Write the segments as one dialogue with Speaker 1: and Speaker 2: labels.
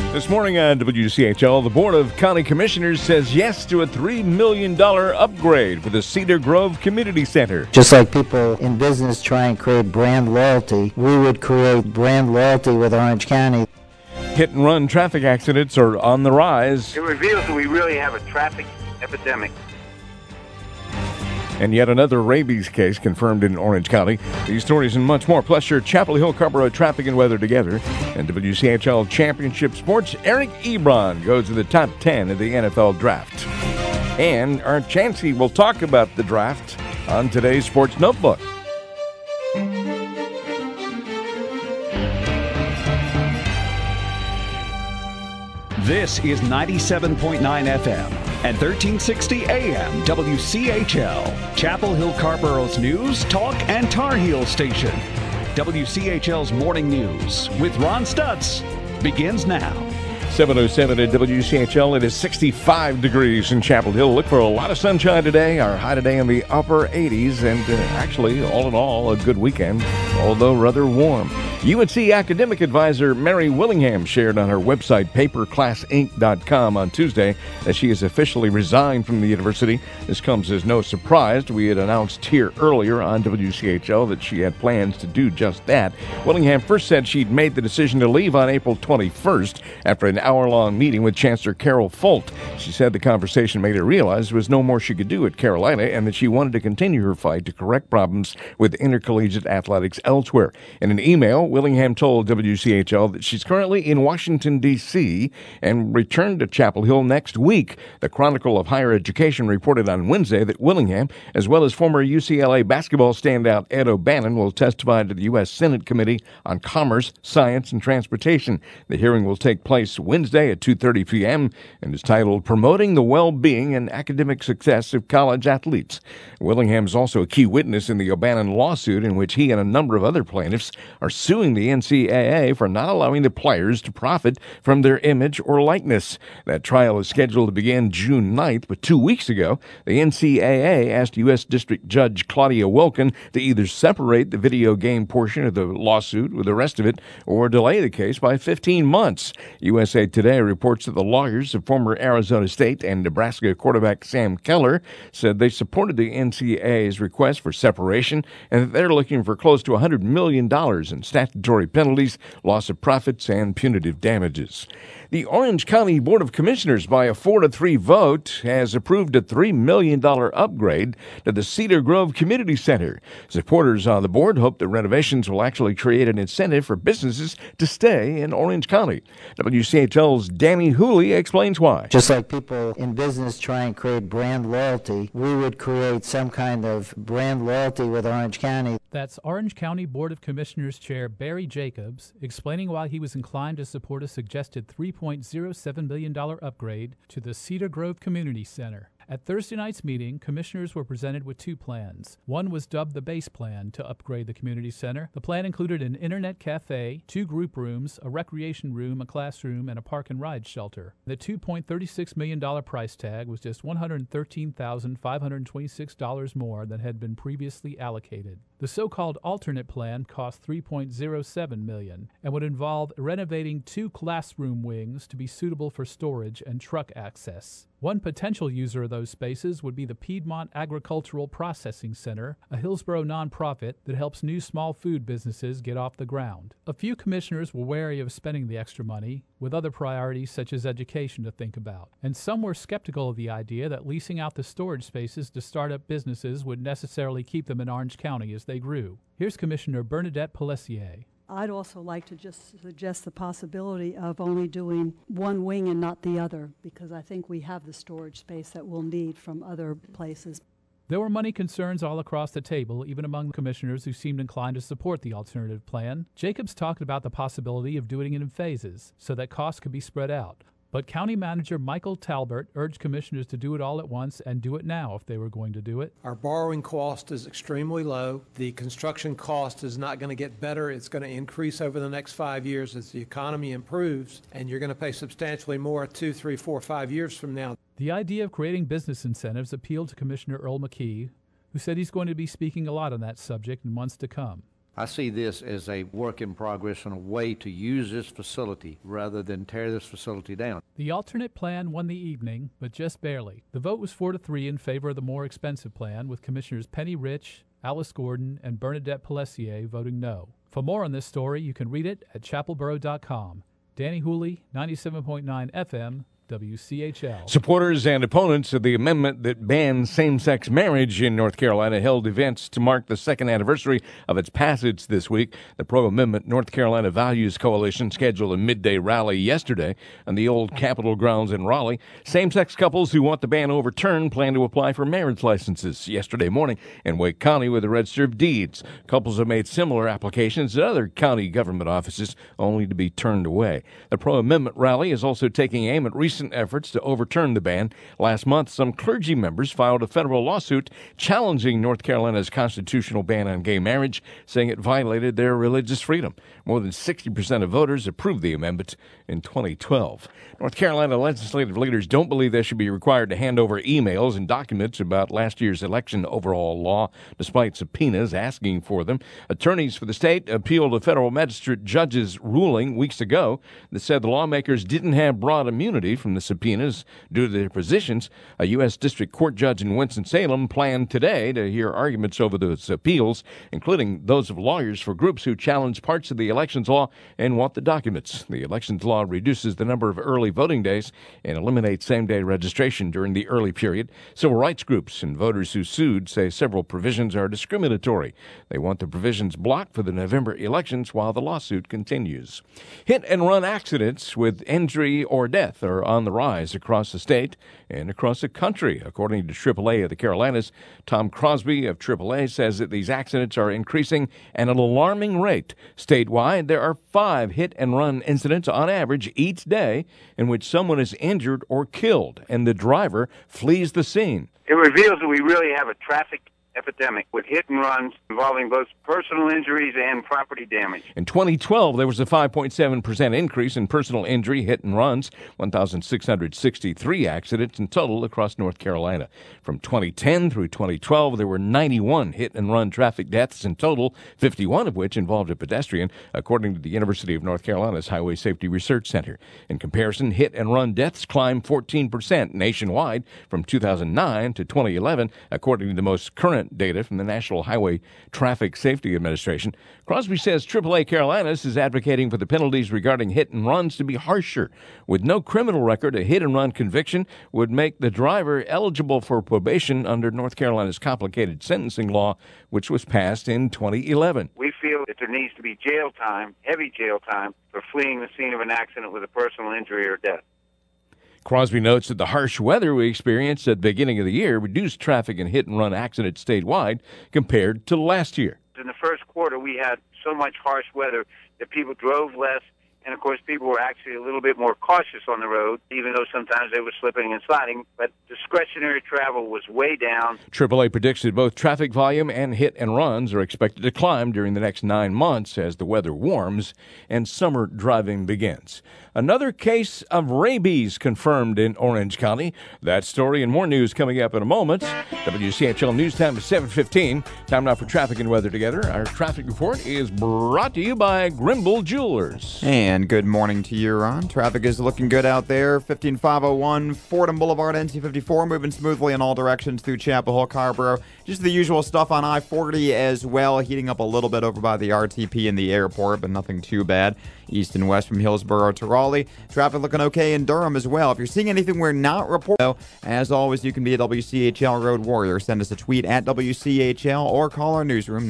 Speaker 1: This morning on WCHL, the Board of County Commissioners says yes to a $3 million upgrade for the Cedar Grove Community Center.
Speaker 2: Just like people in business try and create brand loyalty, we would create brand loyalty with Orange County.
Speaker 1: Hit-and-run traffic accidents are on the rise.
Speaker 3: It reveals that we really have a traffic epidemic.
Speaker 1: And yet another rabies case confirmed in Orange County. These stories and much more, plus your Chapel Hill Carrboro traffic and weather together. And WCHL Championship Sports, Eric Ebron goes to the top 10 of the NFL Draft. And our Chancey will talk about the draft on today's Sports Notebook.
Speaker 4: This is 97.9 FM and 1360 AM WCHL, Chapel Hill Carrboro's news, talk, and Tar Heel station. WCHL's Morning News with Ron Stutz begins now.
Speaker 1: 7:07 at WCHL. It is 65 degrees in Chapel Hill. Look for a lot of sunshine today. Our high today in the upper 80s. And actually, all in all, a good weekend, although rather warm. UNC academic advisor Mary Willingham shared on her website, paperclassinc.com, on Tuesday that she has officially resigned from the university. This comes as no surprise. We had announced here earlier on WCHL that she had plans to do just that. Willingham first said she'd made the decision to leave on April 21st after an hour-long meeting with Chancellor Carol Folt. She said the conversation made her realize there was no more she could do at Carolina and that she wanted to continue her fight to correct problems with intercollegiate athletics elsewhere. In an email, Willingham told WCHL that she's currently in Washington, D.C. and returned to Chapel Hill next week. The Chronicle of Higher Education reported on Wednesday that Willingham, as well as former UCLA basketball standout Ed O'Bannon, will testify to the U.S. Senate Committee on Commerce, Science, and Transportation. The hearing will take place Wednesday at 2:30 p.m. and is titled Promoting the Well-Being and Academic Success of College Athletes. Willingham is also a key witness in the O'Bannon lawsuit in which he and a number of other plaintiffs are suing the NCAA for not allowing the players to profit from their image or likeness. That trial is scheduled to begin June 9th, but 2 weeks ago, the NCAA asked U.S. District Judge Claudia Wilken to either separate the video game portion of the lawsuit with the rest of it or delay the case by 15 months. USA Today reports that the lawyers of former Arizona State and Nebraska quarterback Sam Keller said they supported the NCAA's request for separation and that they're looking for close to $100 million in statutory penalties, loss of profits, and punitive damages. The Orange County Board of Commissioners, by a 4-3 vote, has approved a $3 million upgrade to the Cedar Grove Community Center. Supporters on the board hope the renovations will actually create an incentive for businesses to stay in Orange County. WCHL's Danny Hooley explains why.
Speaker 2: Just like people in business try and create brand loyalty, we would create some kind of brand loyalty with Orange County.
Speaker 5: That's Orange County Board of Commissioners Chair Barry Jacobs explaining why he was inclined to support a suggested $3.07 million upgrade to the Cedar Grove Community Center. At Thursday night's meeting, commissioners were presented with two plans. One was dubbed the base plan to upgrade the community center. The plan included an internet cafe, 2 group rooms, a recreation room, a classroom, and a park and ride shelter. The $2.36 million price tag was just $113,526 more than had been previously allocated. The so-called alternate plan cost $3.07 million and would involve renovating 2 classroom wings to be suitable for storage and truck access. One potential user of those spaces would be the Piedmont Agricultural Processing Center, a Hillsboro nonprofit that helps new small food businesses get off the ground. A few commissioners were wary of spending the extra money, with other priorities such as education to think about. And some were skeptical of the idea that leasing out the storage spaces to startup businesses would necessarily keep them in Orange County as they grew. Here's Commissioner Bernadette Pelletier.
Speaker 6: I'd also like to just suggest the possibility of only doing one wing and not the other, because I think we have the storage space that we'll need from other places.
Speaker 5: There were money concerns all across the table, even among commissioners who seemed inclined to support the alternative plan. Jacobs talked about the possibility of doing it in phases so that costs could be spread out. But County Manager Michael Talbert urged commissioners to do it all at once and do it now if they were going to do it.
Speaker 7: Our borrowing cost is extremely low. The construction cost is not going to get better. It's going to increase over the next 5 years as the economy improves, and you're going to pay substantially more 2, 3, 4, 5 years from now.
Speaker 5: The idea of creating business incentives appealed to Commissioner Earl McKee, who said he's going to be speaking a lot on that subject in months to come.
Speaker 8: I see this as a work in progress and a way to use this facility rather than tear this facility down.
Speaker 5: The alternate plan won the evening, but just barely. The vote was 4-3 in favor of the more expensive plan, with Commissioners Penny Rich, Alice Gordon, and Bernadette Pellessier voting no. For more on this story, you can read it at chapelboro.com. Danny Hooley, 97.9 FM, WCHL.
Speaker 1: Supporters and opponents of the amendment that bans same-sex marriage in North Carolina held events to mark the second anniversary of its passage this week. The pro-amendment North Carolina Values Coalition scheduled a midday rally yesterday on the old Capitol grounds in Raleigh. Same-sex couples who want the ban overturned plan to apply for marriage licenses yesterday morning in Wake County with the Register of Deeds. Couples have made similar applications at other county government offices, only to be turned away. The pro-amendment rally is also taking aim at recent efforts to overturn the ban. Last month, some clergy members filed a federal lawsuit challenging North Carolina's constitutional ban on gay marriage, saying it violated their religious freedom. More than 60% of voters approved the amendment in 2012. North Carolina legislative leaders don't believe they should be required to hand over emails and documents about last year's election overall law, despite subpoenas asking for them. Attorneys for the state appealed a federal magistrate judge's ruling weeks ago that said the lawmakers didn't have broad immunity from the subpoenas due to their positions. A U.S. District Court judge in Winston-Salem planned today to hear arguments over those appeals, including those of lawyers for groups who challenge parts of the elections law and want the documents. The elections law reduces the number of early voting days and eliminates same-day registration during the early period. Civil rights groups and voters who sued say several provisions are discriminatory. They want the provisions blocked for the November elections while the lawsuit continues. Hit-and-run accidents with injury or death are on the rise across the state and across the country. According to AAA of the Carolinas, Tom Crosby of AAA says that these accidents are increasing at an alarming rate. Statewide, there are 5 hit-and-run incidents on average each day in which someone is injured or killed, and the driver flees the scene.
Speaker 3: It reveals that we really have a traffic epidemic with hit and runs involving both personal injuries and property damage.
Speaker 1: In 2012, there was a 5.7% increase in personal injury hit and runs, 1,663 accidents in total across North Carolina. From 2010 through 2012, there were 91 hit and run traffic deaths in total, 51 of which involved a pedestrian, according to the University of North Carolina's Highway Safety Research Center. In comparison, hit and run deaths climbed 14% nationwide from 2009 to 2011, according to the most current data from the National Highway Traffic Safety Administration. Crosby says AAA Carolinas is advocating for the penalties regarding hit and runs to be harsher. With no criminal record, a hit and run conviction would make the driver eligible for probation under North Carolina's complicated sentencing law, which was passed in 2011.
Speaker 3: We feel that there needs to be jail time, heavy jail time, for fleeing the scene of an accident with a personal injury or death.
Speaker 1: Crosby notes that the harsh weather we experienced at the beginning of the year reduced traffic and hit-and-run accidents statewide compared to last year.
Speaker 3: In the first quarter, we had so much harsh weather that people drove less, and of course people were actually a little bit more cautious on the road, even though sometimes they were slipping and sliding, but discretionary travel was way down.
Speaker 1: AAA predicts that both traffic volume and hit-and-runs are expected to climb during the next 9 months as the weather warms and summer driving begins. Another case of rabies confirmed in Orange County. That story and more news coming up in a moment. WCHL News Time is 7:15. Time now for traffic and weather together. Our traffic report is brought to you by Grimble Jewelers.
Speaker 9: And good morning to you, Ron. Traffic is looking good out there. 15501 Fordham Boulevard, NC54, moving smoothly in all directions through Chapel Hill, Carrboro. Just the usual stuff on I-40 as well, heating up a little bit over by the RTP and the airport, but nothing too bad. East and west from Hillsborough to Raleigh. Traffic looking okay in Durham as well. If you're seeing anything we're not reporting, as always, you can be a WCHL Road Warrior. Send us a tweet at WCHL or call our newsroom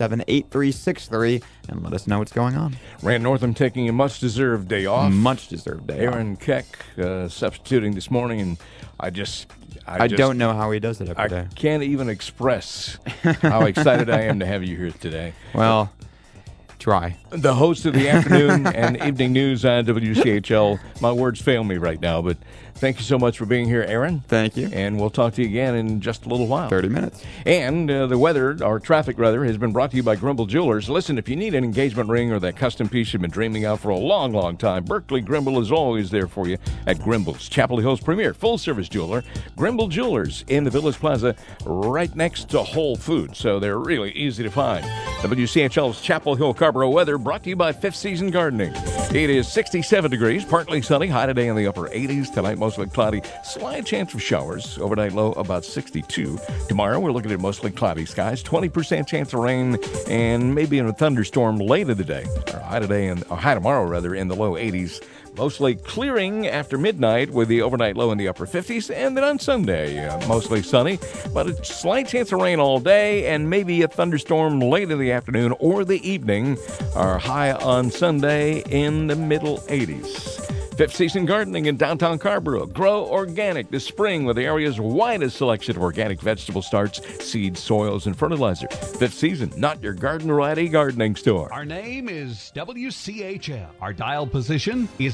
Speaker 9: 967-8363 and let us know what's going on.
Speaker 1: Rand Northam taking a much-deserved day off.
Speaker 9: Much-deserved day off.
Speaker 1: Aaron Keck substituting this morning, and I
Speaker 9: don't know how he does it every day.
Speaker 1: I can't even express how excited I am to have you here today.
Speaker 9: Well, Try.
Speaker 1: The host of the afternoon and evening news on WCHL. My words fail me right now, but thank you so much for being here, Aaron.
Speaker 9: Thank you.
Speaker 1: And we'll talk to you again in just a little while.
Speaker 9: 30 minutes.
Speaker 1: And the weather, or traffic rather, has been brought to you by Grimble Jewelers. Listen, if you need an engagement ring or that custom piece you've been dreaming of for a long, long time, Berkeley Grimble is always there for you at Grimble's, Chapel Hill's premier full-service jeweler. Grimble Jewelers in the Village Plaza right next to Whole Foods, so they're really easy to find. WCHL's Chapel Hill Carrboro weather brought to you by Fifth Season Gardening. It is 67 degrees, partly sunny, high today in the upper 80s. Tonight, mostly cloudy, slight chance of showers. Overnight low about 62. Tomorrow, we're looking at mostly cloudy skies, 20% chance of rain, and maybe a thunderstorm late in the day. Our high tomorrow rather, in the low 80s. Mostly clearing after midnight with the overnight low in the upper 50s. And then on Sunday, mostly sunny, but a slight chance of rain all day and maybe a thunderstorm late in the afternoon or the evening. Our high on Sunday in the middle 80s. Fifth Season Gardening in downtown Carrboro. Grow organic this spring with the area's widest selection of organic vegetable starts, seeds, soils, and fertilizer. Fifth Season, not your garden variety gardening store.
Speaker 4: Our name is WCHL. Our dial position is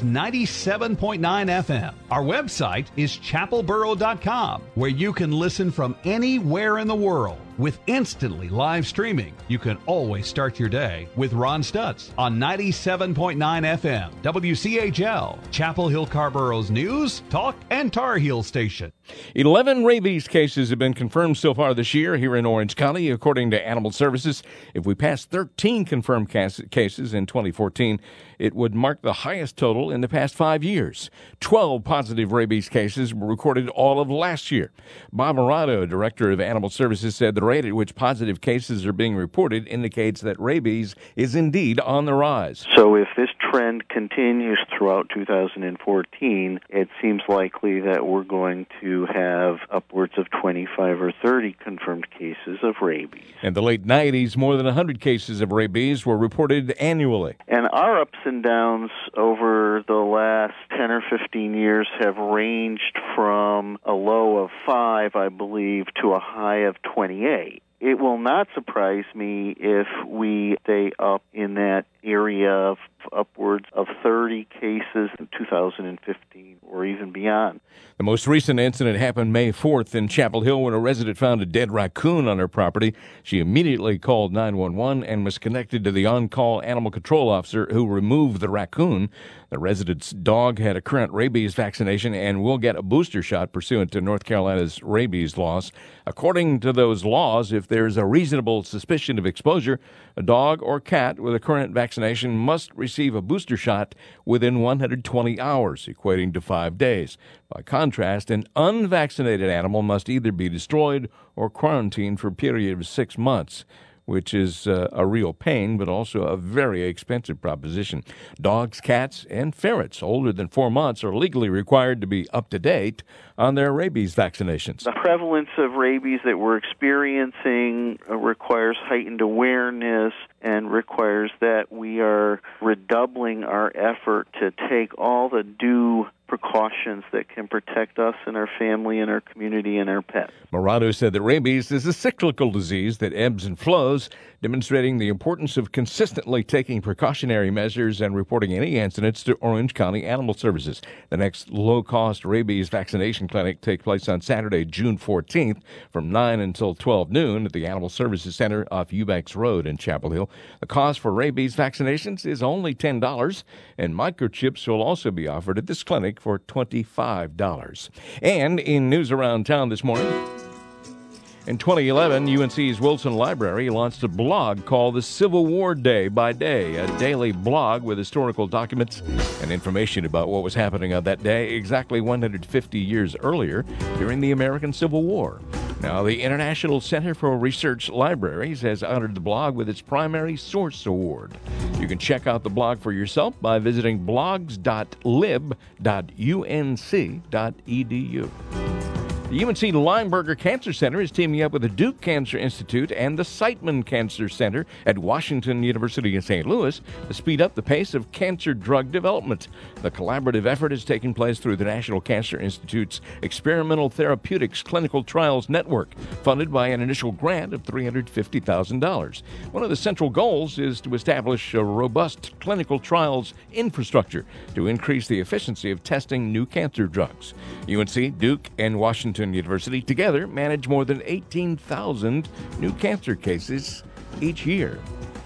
Speaker 4: 97.9 FM. Our website is chapelboro.com, where you can listen from anywhere in the world. With instantly live streaming, you can always start your day with Ron Stutz on 97.9 FM, WCHL, Chapel Hill Carrboro's news, talk, and Tar Heel station.
Speaker 1: 11 rabies cases have been confirmed so far this year here in Orange County, according to Animal Services. If we pass 13 confirmed cases in 2014, it would mark the highest total in the past 5 years. 12 positive rabies cases were recorded all of last year. Bob Morado, director of Animal Services, said the rate at which positive cases are being reported indicates that rabies is indeed on the rise.
Speaker 10: So if this trend continues throughout 2014, it seems likely that we're going to have upwards of 25 or 30 confirmed cases of rabies.
Speaker 1: In the late 90s, more than 100 cases of rabies were reported annually.
Speaker 10: And our ups and downs over the last 10 or 15 years have ranged from a low of 5, I believe, to a high of 28. It will not surprise me if we stay up in that area of upwards of 30 cases in 2015 or even beyond.
Speaker 1: The most recent incident happened May 4th in Chapel Hill when a resident found a dead raccoon on her property. She immediately called 911 and was connected to the on-call animal control officer who removed the raccoon. The resident's dog had a current rabies vaccination and will get a booster shot pursuant to North Carolina's rabies laws. According to those laws, if there's a reasonable suspicion of exposure, a dog or cat with a current vaccination must receive a booster shot within 120 hours, equating to 5 days. By contrast, an unvaccinated animal must either be destroyed or quarantined for a period of 6 months, which is a real pain, but also a very expensive proposition. Dogs, cats, and ferrets older than 4 months are legally required to be up to date on their rabies vaccinations.
Speaker 10: The prevalence of rabies that we're experiencing requires heightened awareness and requires that we are redoubling our effort to take all the due precautions that can protect us and our family and our community and our pets.
Speaker 1: Morado said that rabies is a cyclical disease that ebbs and flows, demonstrating the importance of consistently taking precautionary measures and reporting any incidents to Orange County Animal Services. The next low-cost rabies vaccination clinic takes place on Saturday, June 14th from 9 until 12 noon at the Animal Services Center off Eubanks Road in Chapel Hill. The cost for rabies vaccinations is only $10, and microchips will also be offered at this clinic for $25. And in news around town this morning, in 2011, UNC's Wilson Library launched a blog called the Civil War Day by Day, a daily blog with historical documents and information about what was happening on that day exactly 150 years earlier during the American Civil War. Now, the International Center for Research Libraries has honored the blog with its Primary Source Award. You can check out the blog for yourself by visiting blogs.lib.unc.edu. The UNC Lineberger Cancer Center is teaming up with the Duke Cancer Institute and the Siteman Cancer Center at Washington University in St. Louis to speed up the pace of cancer drug development. The collaborative effort is taking place through the National Cancer Institute's Experimental Therapeutics Clinical Trials Network, funded by an initial grant of $350,000. One of the central goals is to establish a robust clinical trials infrastructure to increase the efficiency of testing new cancer drugs. UNC, Duke, and Washington University together manage more than 18,000 new cancer cases each year.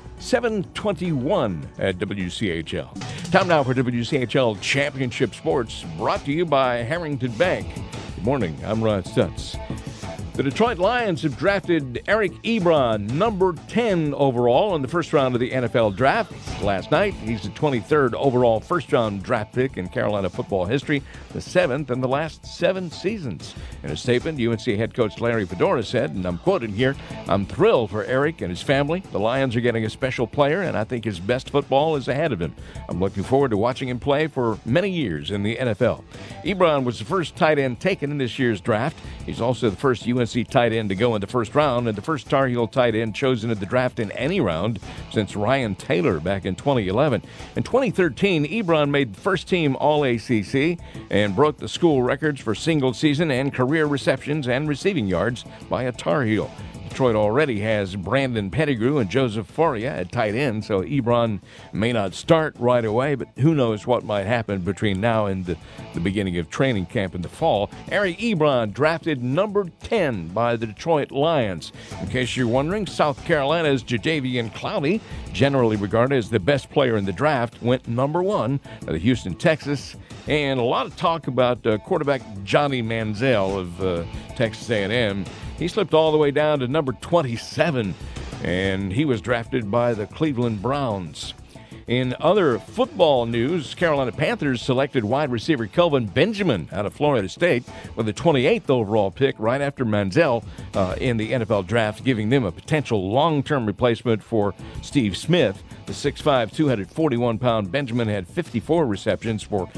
Speaker 1: 7:21 at WCHL. Time now for WCHL Championship Sports, brought to you by Harrington Bank. Good morning, I'm Ron Stutz. The Detroit Lions have drafted Eric Ebron, number 10 overall in the first round of the NFL Draft. Last night, he's the 23rd overall first-round draft pick in Carolina football history, the 7th in the last 7 seasons. In a statement, UNC head coach Larry Fedora said, and I'm quoted here, "I'm thrilled for Eric and his family. The Lions are getting a special player, and I think his best football is ahead of him. I'm looking forward to watching him play for many years in the NFL." Ebron was the first tight end taken in this year's draft. He's also the first UNC tight end to go in the first round and the first Tar Heel tight end chosen in the draft in any round since Ryan Taylor back in 2011. In 2013, Ebron made first-team All-ACC and broke the school records for single-season and career receptions and receiving yards by a Tar Heel. Detroit already has Brandon Pettigrew and Joseph Foria at tight end, so Ebron may not start right away, but who knows what might happen between now and the beginning of training camp in the fall. Eric Ebron drafted number 10 by the Detroit Lions. In case you're wondering, South Carolina's Jadeveon Clowney, generally regarded as the best player in the draft, went number 1 by the Houston Texas. And a lot of talk about quarterback Johnny Manziel of Texas A&M. He slipped all the way down to number 27, and he was drafted by the Cleveland Browns. In other football news, Carolina Panthers selected wide receiver Kelvin Benjamin out of Florida State with the 28th overall pick right after Manziel in the NFL draft, giving them a potential long-term replacement for Steve Smith. The 6'5", 241-pound Benjamin had 54 receptions for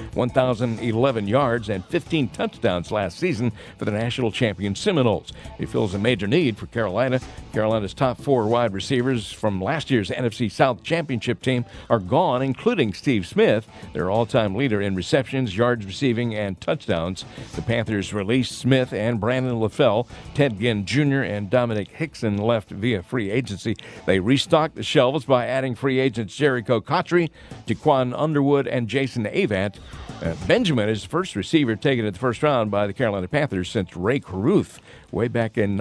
Speaker 1: 1,011 yards and 15 touchdowns last season for the national champion Seminoles. He fills a major need for Carolina. Carolina's top 4 wide receivers from last year's NFC South Championship team are gone, including Steve Smith, their all-time leader in receptions, yards receiving, and touchdowns. The Panthers released Smith and Brandon LaFell. Ted Ginn Jr. and Dominic Hickson left via free agency. They restocked the shelves by adding free agents Jericho Cotry, Jaquan Underwood, and Jason Avant. Benjamin is the first receiver taken in the first round by the Carolina Panthers since Ray Caruth way back in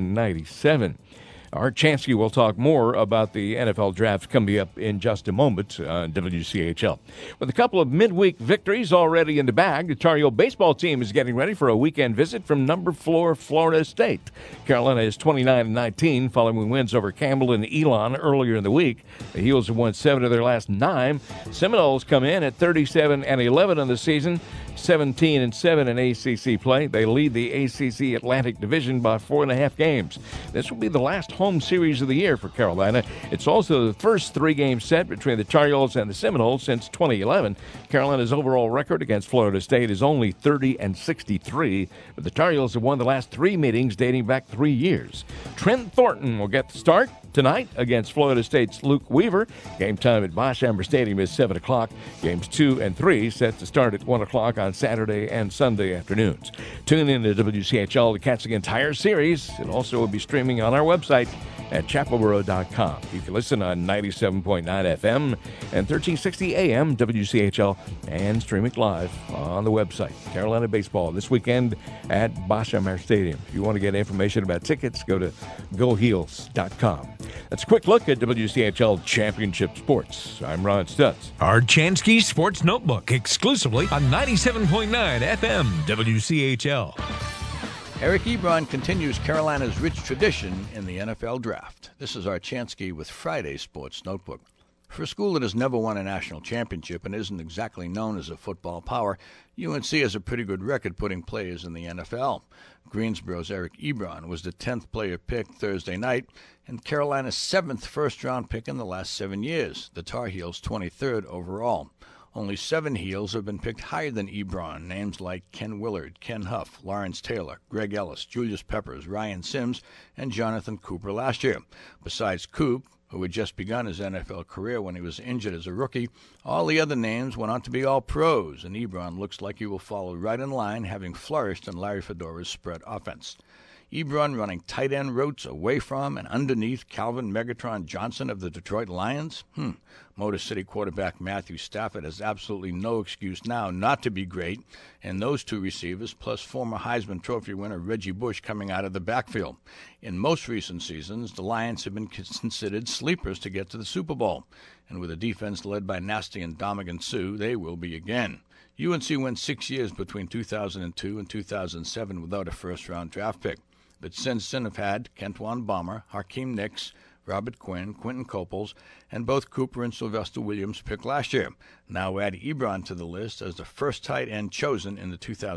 Speaker 1: 1997. Art Chansky will talk more about the NFL draft coming up in just a moment on WCHL. With a couple of midweek victories already in the bag, the Tar Heel baseball team is getting ready for a weekend visit from number 4 Florida State. Carolina is 29-19 following wins over Campbell and Elon earlier in the week. The Heels have won 7 of their last 9. Seminoles come in at 37-11 on the season, 17-7 in ACC play. They lead the ACC Atlantic Division by 4.5 games. This will be the last home series of the year for Carolina. It's also the first 3-game set between the Tar Heels and the Seminoles since 2011. Carolina's overall record against Florida State is only 30-63, but the Tar Heels have won the last 3 meetings dating back 3 years. Trent Thornton will get the start tonight against Florida State's Luke Weaver. Game time at Boshammer Stadium is 7 o'clock. Games 2 and 3 set to start at 1 o'clock on Saturday and Sunday afternoons. Tune in to WCHL to catch the entire series. It also will be streaming on our website at chapelboro.com. You can listen on 97.9 FM and 1360 AM WCHL and stream it live on the website. Carolina baseball this weekend at Boshammer Stadium. If you want to get information about tickets, go to goheels.com. That's a quick look at WCHL Championship Sports. I'm Ron Stutz.
Speaker 11: Art Chansky Sports Notebook, exclusively on 97.9 FM WCHL.
Speaker 12: Eric Ebron continues Carolina's rich tradition in the NFL Draft. This is Art Chansky with Friday Sports Notebook. For a school that has never won a national championship and isn't exactly known as a football power, UNC has a pretty good record putting players in the NFL. Greensboro's Eric Ebron was the 10th player picked Thursday night and Carolina's 7th first-round pick in the last 7 years, the Tar Heels' 23rd overall. Only 7 heels have been picked higher than Ebron. Names like Ken Willard, Ken Huff, Lawrence Taylor, Greg Ellis, Julius Peppers, Ryan Sims, and Jonathan Cooper last year. Besides Coop, who had just begun his NFL career when he was injured as a rookie, all the other names went on to be all pros, and Ebron looks like he will follow right in line, having flourished in Larry Fedora's spread offense. Ebron running tight end routes away from and underneath Calvin Megatron Johnson of the Detroit Lions? Motor City quarterback Matthew Stafford has absolutely no excuse now not to be great, and those 2 receivers, plus former Heisman Trophy winner Reggie Bush coming out of the backfield. In most recent seasons, the Lions have been considered sleepers to get to the Super Bowl, and with a defense led by Nasty and Dominican Sue, they will be again. UNC went 6 years between 2002 and 2007 without a first-round draft pick. But since then have had Kentwan Bomber, Hakeem Nicks, Robert Quinn, Quentin Coples, and both Cooper and Sylvester Williams picked last year. Now add Ebron to the list as the first tight end chosen in the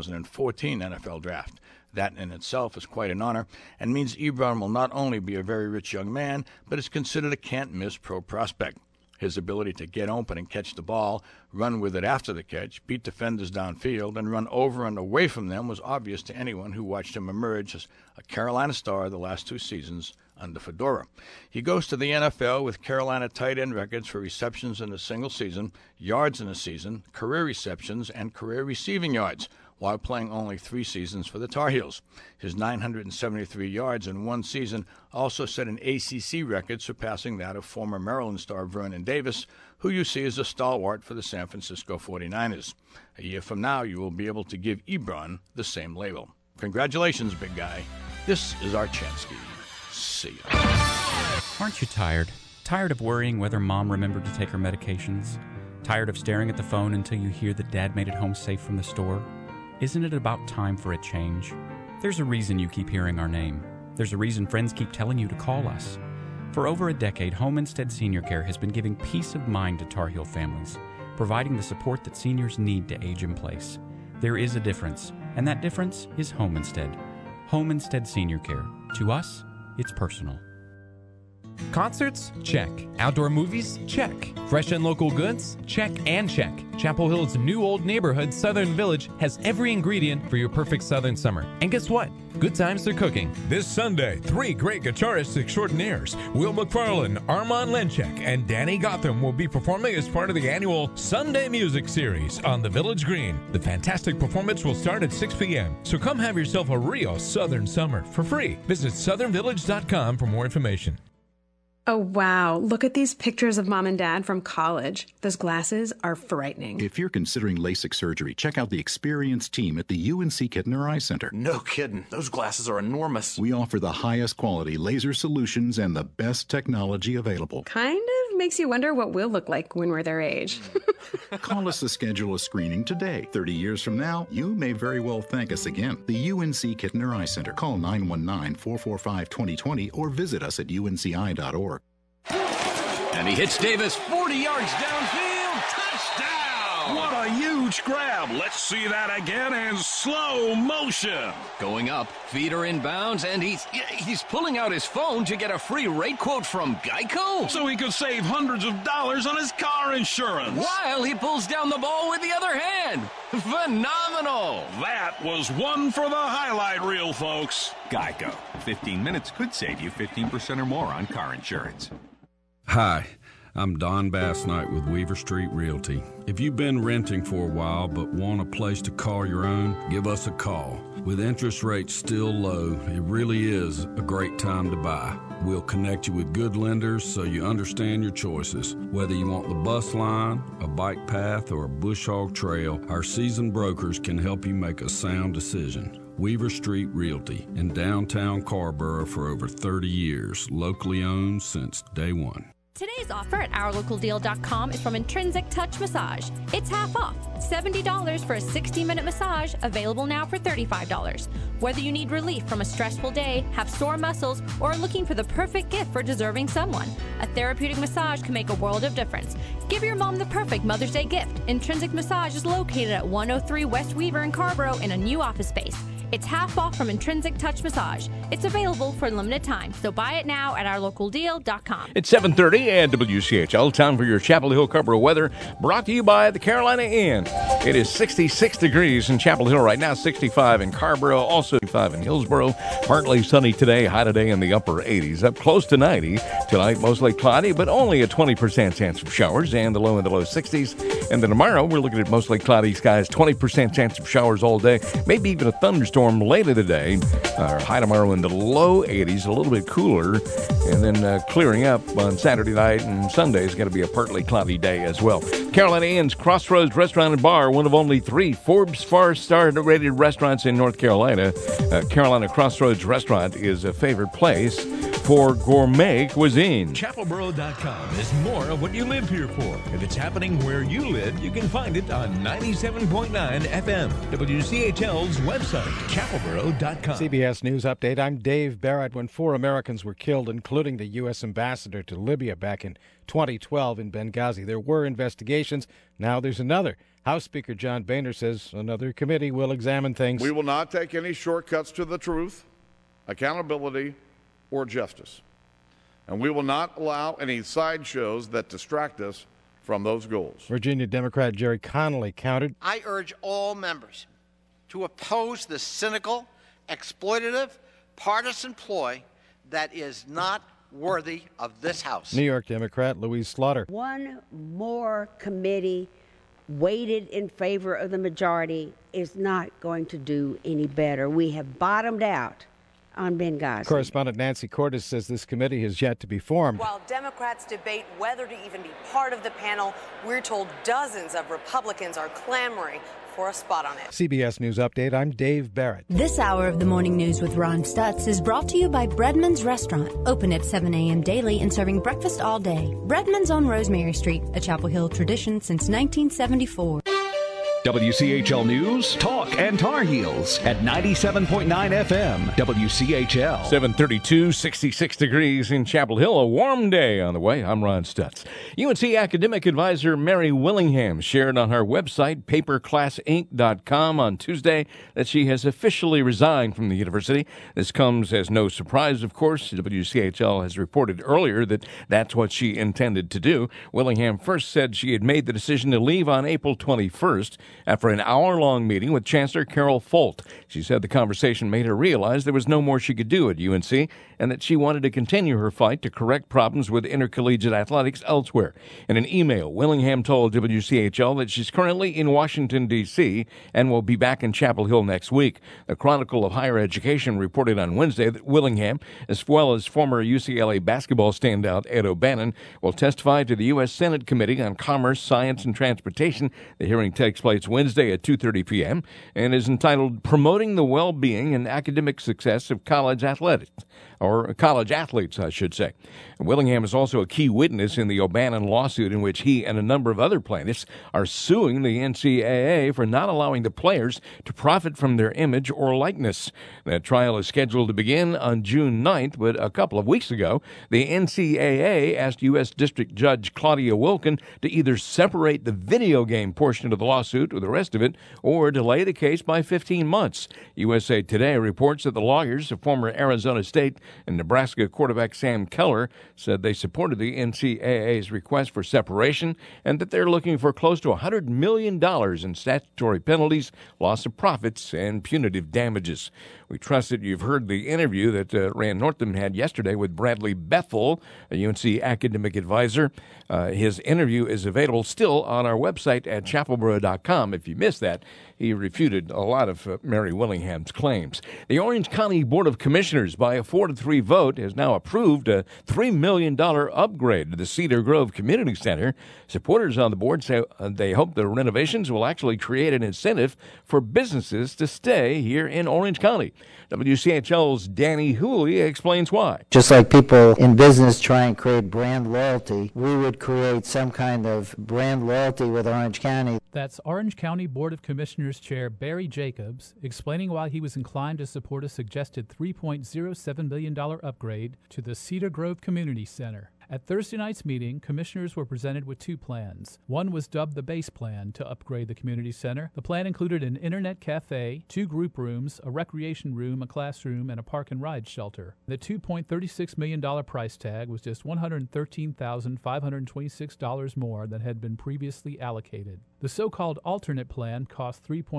Speaker 12: 2014 NFL Draft. That in itself is quite an honor and means Ebron will not only be a very rich young man, but is considered a can't-miss pro prospect. His ability to get open and catch the ball, run with it after the catch, beat defenders downfield, and run over and away from them was obvious to anyone who watched him emerge as a Carolina star the last 2 seasons under Fedora. He goes to the NFL with Carolina tight end records for receptions in a single season, yards in a season, career receptions, and career receiving yards, while playing only 3 seasons for the Tar Heels. His 973 yards in 1 season also set an ACC record surpassing that of former Maryland star Vernon Davis, who you see as a stalwart for the San Francisco 49ers. A year from now, you will be able to give Ebron the same label. Congratulations, big guy. This is Archansky. See ya.
Speaker 13: Aren't you tired? Tired of worrying whether Mom remembered to take her medications? Tired of staring at the phone until you hear that Dad made it home safe from the store? Isn't it about time for a change? There's a reason you keep hearing our name. There's a reason friends keep telling you to call us. For over a decade, Home Instead Senior Care has been giving peace of mind to Tar Heel families, providing the support that seniors need to age in place. There is a difference, and that difference is Home Instead. Home Instead Senior Care. To us, it's personal.
Speaker 14: Concerts? Check. Outdoor movies? Check. Fresh and local goods? Check and check. Chapel Hill's new old neighborhood, Southern Village, has every ingredient for your perfect Southern summer. And guess what? Good times are cooking.
Speaker 11: This Sunday, 3 great guitarist extraordinaires, Will McFarlane, Armand Lenchek, and Danny Gotham will be performing as part of the annual Sunday Music Series on the Village Green. The fantastic performance will start at 6 p.m., so come have yourself a real Southern summer for free. Visit southernvillage.com for more information.
Speaker 15: Oh, wow. Look at these pictures of Mom and Dad from college. Those glasses are frightening.
Speaker 16: If you're considering LASIK surgery, check out the experienced team at the UNC Kittner Eye Center.
Speaker 17: No kidding. Those glasses are enormous.
Speaker 16: We offer the highest quality laser solutions and the best technology available.
Speaker 15: Kind of makes you wonder what we'll look like when we're their age.
Speaker 16: Call us to schedule a screening today. 30 years from now, you may very well thank us again. The UNC Kittner Eye Center. Call 919-445-2020 or visit us at unci.org.
Speaker 18: And he hits Davis 40 yards downfield. Touchdown!
Speaker 19: What a huge grab. Let's see that again in slow motion.
Speaker 18: Going up, feet are in bounds, and he's pulling out his phone to get a free rate quote from Geico.
Speaker 19: So he could save hundreds of dollars on his car insurance.
Speaker 18: While he pulls down the ball with the other hand. Phenomenal.
Speaker 19: That was one for the highlight reel, folks.
Speaker 20: Geico. 15 minutes could save you 15% or more on car insurance.
Speaker 21: Hi, I'm Don Bassnight with Weaver Street Realty. If you've been renting for a while but want a place to call your own, give us a call. With interest rates still low, it really is a great time to buy. We'll connect you with good lenders so you understand your choices. Whether you want the bus line, a bike path, or a bush hog trail, our seasoned brokers can help you make a sound decision. Weaver Street Realty in downtown Carborough for over 30 years, locally owned since day one.
Speaker 22: Today's offer at OurLocalDeal.com is from Intrinsic Touch Massage. It's half off, $70 for a 60-minute massage, available now for $35. Whether you need relief from a stressful day, have sore muscles, or are looking for the perfect gift for deserving someone, a therapeutic massage can make a world of difference. Give your mom the perfect Mother's Day gift. Intrinsic Massage is located at 103 West Weaver in Carborough in a new office space. It's half off from Intrinsic Touch Massage. It's available for a limited time, so buy it now at ourlocaldeal.com.
Speaker 1: It's 7:30 and WCHL. Time for your Chapel Hill Carrboro weather, brought to you by the Carolina Inn. It is 66 degrees in Chapel Hill right now, 65 in Carrboro, also 65 in Hillsboro. Partly sunny today, high today in the upper 80s, up close to 90. Tonight, mostly cloudy, but only a 20% chance of showers, and the low in the low 60s. And then tomorrow, we're looking at mostly cloudy skies, 20% chance of showers all day, maybe even a thunderstorm late in the day. Our high tomorrow in the low 80s, a little bit cooler, and then clearing up on Saturday night, and Sunday is going to be a partly cloudy day as well. Carolina Inn's Crossroads Restaurant and Bar, one of only 3 Forbes Star rated restaurants in North Carolina. Carolina Crossroads Restaurant is a favorite place for gourmet cuisine.
Speaker 11: ChapelBoro.com is more of what you live here for. If it's happening where you live, you can find it on 97.9 FM. WCHL's website, ChapelBoro.com.
Speaker 2: CBS News Update. I'm Dave Barrett. When 4 Americans were killed, including the U.S. ambassador to Libya back in 2012 in Benghazi, there were investigations. Now there's another. House Speaker John Boehner says another committee will examine things.
Speaker 6: We will not take any shortcuts to the truth, accountability, or justice. And we will not allow any sideshows that distract us from those goals.
Speaker 2: Virginia Democrat Jerry Connolly countered.
Speaker 23: I urge all members to oppose this cynical, exploitative, partisan ploy that is not worthy of this House.
Speaker 2: New York Democrat Louise Slaughter.
Speaker 24: One more committee weighted in favor of the majority is not going to do any better. We have bottomed out on Benghazi.
Speaker 2: Correspondent Nancy Cordes says this committee has yet to be formed.
Speaker 25: While Democrats debate whether to even be part of the panel, we're told dozens of Republicans are clamoring for a spot on it.
Speaker 2: CBS News Update. I'm Dave Barrett.
Speaker 26: This hour of the Morning News with Ron Stutz is brought to you by Breadman's Restaurant. Open at 7 a.m. daily and serving breakfast all day. Breadman's on Rosemary Street, a Chapel Hill tradition since 1974.
Speaker 4: WCHL News, Talk, and Tar Heels at 97.9 FM, WCHL.
Speaker 1: 7:32, 66 degrees in Chapel Hill. A warm day on the way. I'm Ron Stutz. UNC academic advisor Mary Willingham shared on her website, paperclassinc.com, on Tuesday that she has officially resigned from the university. This comes as no surprise, of course. WCHL has reported earlier that that's what she intended to do. Willingham first said she had made the decision to leave on April 21st. After an hour-long meeting with Chancellor Carol Folt. She said the conversation made her realize there was no more she could do at UNC and that she wanted to continue her fight to correct problems with intercollegiate athletics elsewhere. In an email, Willingham told WCHL that she's currently in Washington, D.C. and will be back in Chapel Hill next week. The Chronicle of Higher Education reported on Wednesday that Willingham, as well as former UCLA basketball standout Ed O'Bannon, will testify to the U.S. Senate Committee on Commerce, Science, and Transportation. The hearing takes place Wednesday at 2:30 p.m. and is entitled Promoting the Well-Being and Academic Success of College Athletics, or college athletes, I should say. Willingham is also a key witness in the O'Bannon lawsuit in which he and a number of other plaintiffs are suing the NCAA for not allowing the players to profit from their image or likeness. That trial is scheduled to begin on June 9th, but a couple of weeks ago, the NCAA asked U.S. District Judge Claudia Wilken to either separate the video game portion of the lawsuit with the rest of it or delay the case by 15 months. USA Today reports that the lawyers of former Arizona State and Nebraska quarterback Sam Keller said they supported the NCAA's request for separation and that they're looking for close to $100 million in statutory penalties, loss of profits, and punitive damages. We trust that you've heard the interview that Rand Northam had yesterday with Bradley Bethel, a UNC academic advisor. His interview is available still on our website at chapelboro.com. If you missed that, he refuted a lot of Mary Willingham's claims. The Orange County Board of Commissioners, by a 4-3 vote, has now approved a $3 million upgrade to the Cedar Grove Community Center. Supporters on the board say they hope the renovations will actually create an incentive for businesses to stay here in Orange County. WCHL's Danny Hooley explains why.
Speaker 27: Just like people in business try and create brand loyalty, we would create some kind of brand loyalty with Orange County.
Speaker 5: That's Orange County Board of Commissioners Chair Barry Jacobs explaining why he was inclined to support a suggested $3.07 million upgrade to the Cedar Grove Community Center. At Thursday night's meeting, commissioners were presented with two plans. One was dubbed the base plan to upgrade the community center. The plan included an internet cafe, 2 group rooms, a recreation room, a classroom, and a park and ride shelter. The $2.36 million price tag was just $113,526 more than had been previously allocated. The so-called alternate plan cost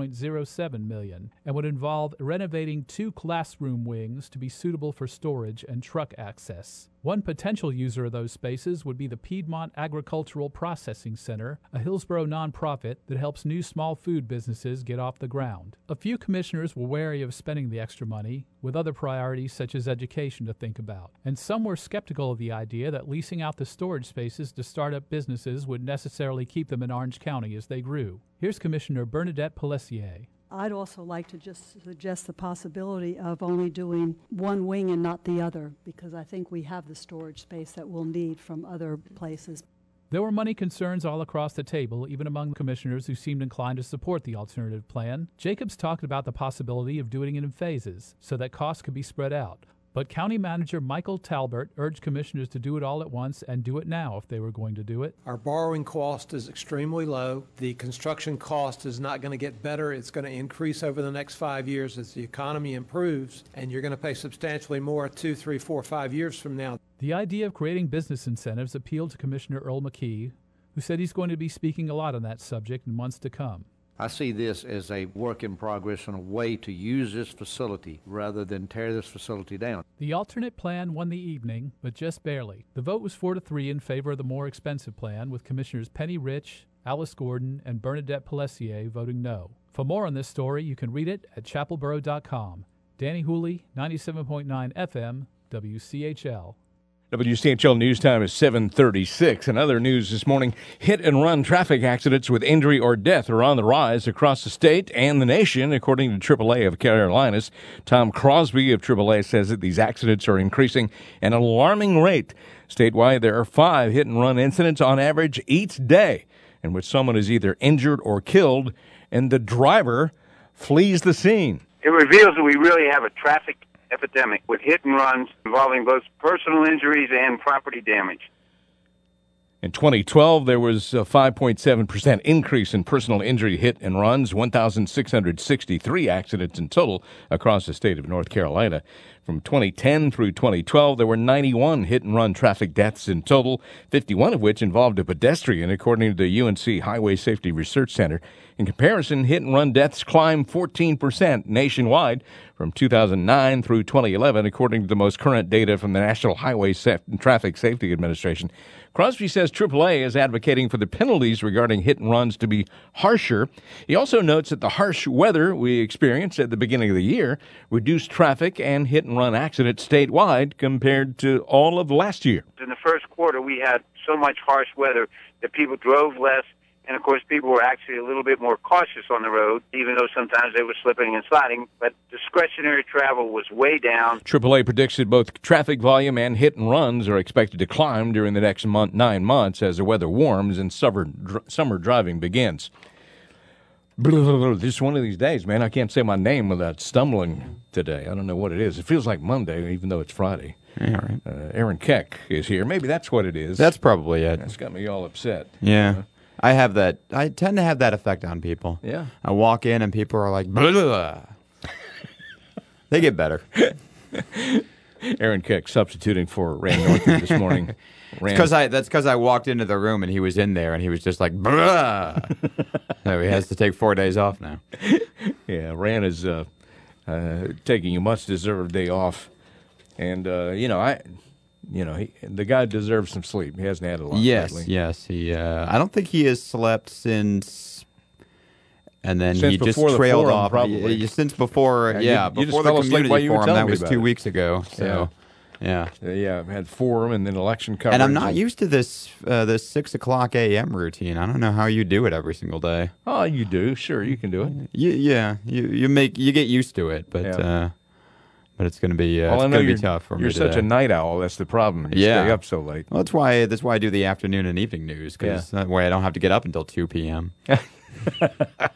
Speaker 5: $3.07 million and would involve renovating 2 classroom wings to be suitable for storage and truck access. One potential user of those spaces would be the Piedmont Agricultural Processing Center, a Hillsboro nonprofit that helps new small food businesses get off the ground. A few commissioners were wary of spending the extra money, with other priorities such as education to think about. And some were skeptical of the idea that leasing out the storage spaces to startup businesses would necessarily keep them in Orange County as they grew. Here's Commissioner Bernadette Pelletier.
Speaker 3: I'd also like to just suggest the possibility of only doing one wing and not the other, because I think we have the storage space that we'll need from other places.
Speaker 5: There were money concerns all across the table, even among commissioners who seemed inclined to support the alternative plan. Jacobs talked about the possibility of doing it in phases so that costs could be spread out. But County Manager Michael Talbert urged commissioners to do it all at once and do it now if they were going to do it.
Speaker 7: Our borrowing cost is extremely low. The construction cost is not going to get better. It's going to increase over the next 5 years as the economy improves, and you're going to pay substantially more 2, 3, 4, 5 years from now.
Speaker 5: The idea of creating business incentives appealed to Commissioner Earl McKee, who said he's going to be speaking a lot on that subject in months to come.
Speaker 8: I see this as a work in progress and a way to use this facility rather than tear this facility down.
Speaker 5: The alternate plan won the evening, but just barely. The vote was 4-3 in favor of the more expensive plan, with Commissioners Penny Rich, Alice Gordon, and Bernadette Pelletier voting no. For more on this story, you can read it at chapelboro.com. Danny Hooley, 97.9 FM, WCHL.
Speaker 1: WCHL News Time is 7:36. And other news this morning, hit-and-run traffic accidents with injury or death are on the rise across the state and the nation, according to AAA of Carolinas. Tom Crosby of AAA says that these accidents are increasing at an alarming rate. Statewide, there are 5 hit-and-run incidents on average each day in which someone is either injured or killed, and the driver flees the scene.
Speaker 9: It reveals that we really have a traffic epidemic with hit and runs involving both personal injuries and property damage.
Speaker 1: In 2012, there was a 5.7% increase in personal injury hit and runs, 1,663 accidents in total across the state of North Carolina. From 2010 through 2012, there were 91 hit-and-run traffic deaths in total, 51 of which involved a pedestrian, according to the UNC Highway Safety Research Center. In comparison, hit-and-run deaths climbed 14% nationwide from 2009 through 2011, according to the most current data from the National Highway Traffic Safety Administration. Crosby says AAA is advocating for the penalties regarding hit-and-runs to be harsher. He also notes that the harsh weather we experienced at the beginning of the year reduced traffic and hit-and-run accidents statewide compared to all of last year.
Speaker 9: In the first quarter, we had so much harsh weather that people drove less, and of course people were actually a little bit more cautious on the road, even though sometimes they were slipping and sliding, but discretionary travel was way down.
Speaker 1: AAA predicts that both traffic volume and hit-and-runs are expected to climb during the next 9 months as the weather warms and summer driving begins. Just one of these days, man, I can't say my name without stumbling today. I don't know what it is. It feels like Monday, even though it's Friday.
Speaker 10: Yeah, right.
Speaker 1: Aaron Keck is here. Maybe that's what it is.
Speaker 10: That's probably it.
Speaker 1: That's got me all upset.
Speaker 10: Yeah. I have that. I tend to have that effect on people.
Speaker 1: Yeah.
Speaker 10: I walk in and people are like, blah, blah, blah. They get better.
Speaker 1: Aaron Keck substituting for Rand Northrup this morning.
Speaker 10: That's because I walked into the room and he was in there and he was just like, blah. So he has to take 4 days off now.
Speaker 1: Yeah, Rand is taking a much-deserved day off. And, the guy deserves some sleep. He hasn't had a lot lately.
Speaker 10: Yes. I don't think he has slept since... And then
Speaker 1: since
Speaker 10: he just
Speaker 1: trailed
Speaker 10: forum,
Speaker 1: off. Probably.
Speaker 10: Since before, before the community forum, that was 2 weeks ago. So, yeah.
Speaker 1: I had forum and then election coverage.
Speaker 10: And I'm not used to this 6 o'clock a.m. routine. I don't know how you do it every single day.
Speaker 1: Oh, you do. Sure, you can do it.
Speaker 10: You get used to it, but it's going to be tough for me.
Speaker 1: You're such a night owl. That's the problem. You stay up so late.
Speaker 10: Well, that's why I do the afternoon and evening news, because that way I don't have to get up until 2 p.m.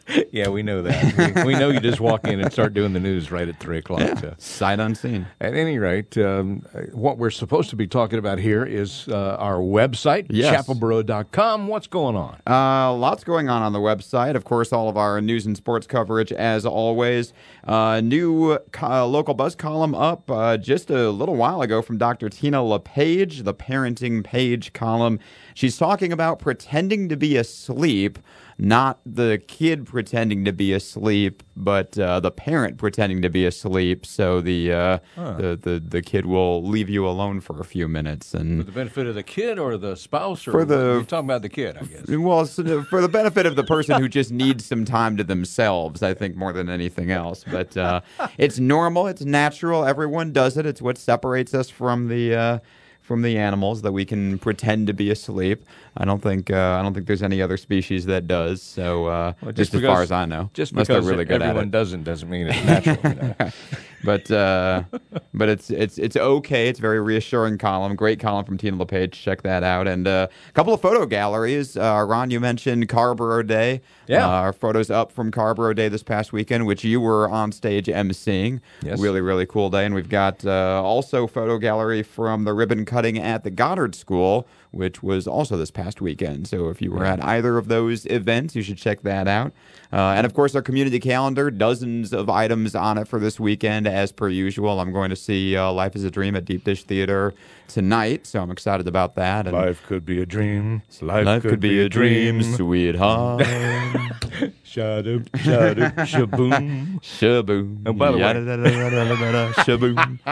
Speaker 1: Yeah, we know that. We know you just walk in and start doing the news right at 3 o'clock.
Speaker 10: Yeah, sight unseen.
Speaker 1: At any rate, what we're supposed to be talking about here is our website,
Speaker 10: Yes.
Speaker 1: chapelboro.com. What's going on?
Speaker 10: Lots going on the website. Of course, all of our news and sports coverage, as always. New local buzz column up just a little while ago from Dr. Tina LePage, the Parenting Page column. She's talking about pretending to be asleep. Not the kid pretending to be asleep, but the parent pretending to be asleep. So the kid will leave you alone for a few minutes, and
Speaker 1: For the benefit of the kid or the spouse, or
Speaker 10: you're
Speaker 1: talking about the kid, I guess.
Speaker 10: Well, for the benefit of the person who just needs some time to themselves, I think, more than anything else. But it's normal, it's natural. Everyone does it. It's what separates us from the animals, that we can pretend to be asleep. I don't think there's any other species that does. So just as far as I know,
Speaker 1: just
Speaker 10: unless
Speaker 1: because
Speaker 10: they're really good
Speaker 1: everyone
Speaker 10: at it.
Speaker 1: doesn't mean it's natural. You know?
Speaker 10: But it's okay. It's a very reassuring column. Great column from Tina LePage. Check that out. And a couple of photo galleries. Ron, you mentioned Carborough Day.
Speaker 1: Yeah.
Speaker 10: Our photos up from Carborough Day this past weekend, which you were on stage emceeing.
Speaker 1: Yes.
Speaker 10: Really, really cool day. And we've got also photo gallery from the ribbon cutting at the Goddard School, which was also this past weekend. So if you were at either of those events, you should check that out. And of course, our community calendar, dozens of items on it for this weekend, as per usual. I'm going to see Life is a Dream at Deep Dish Theater tonight, so I'm excited about that. And
Speaker 1: Life could be a dream.
Speaker 10: Life could be a dream, sweetheart.
Speaker 1: Shadow, shaboom.
Speaker 10: Shaboom.
Speaker 1: And by the way,
Speaker 10: shaboom.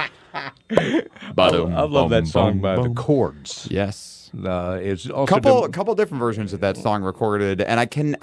Speaker 1: I love that song by the Chords.
Speaker 10: Yes.
Speaker 1: It's also
Speaker 10: couple different versions of that song recorded, and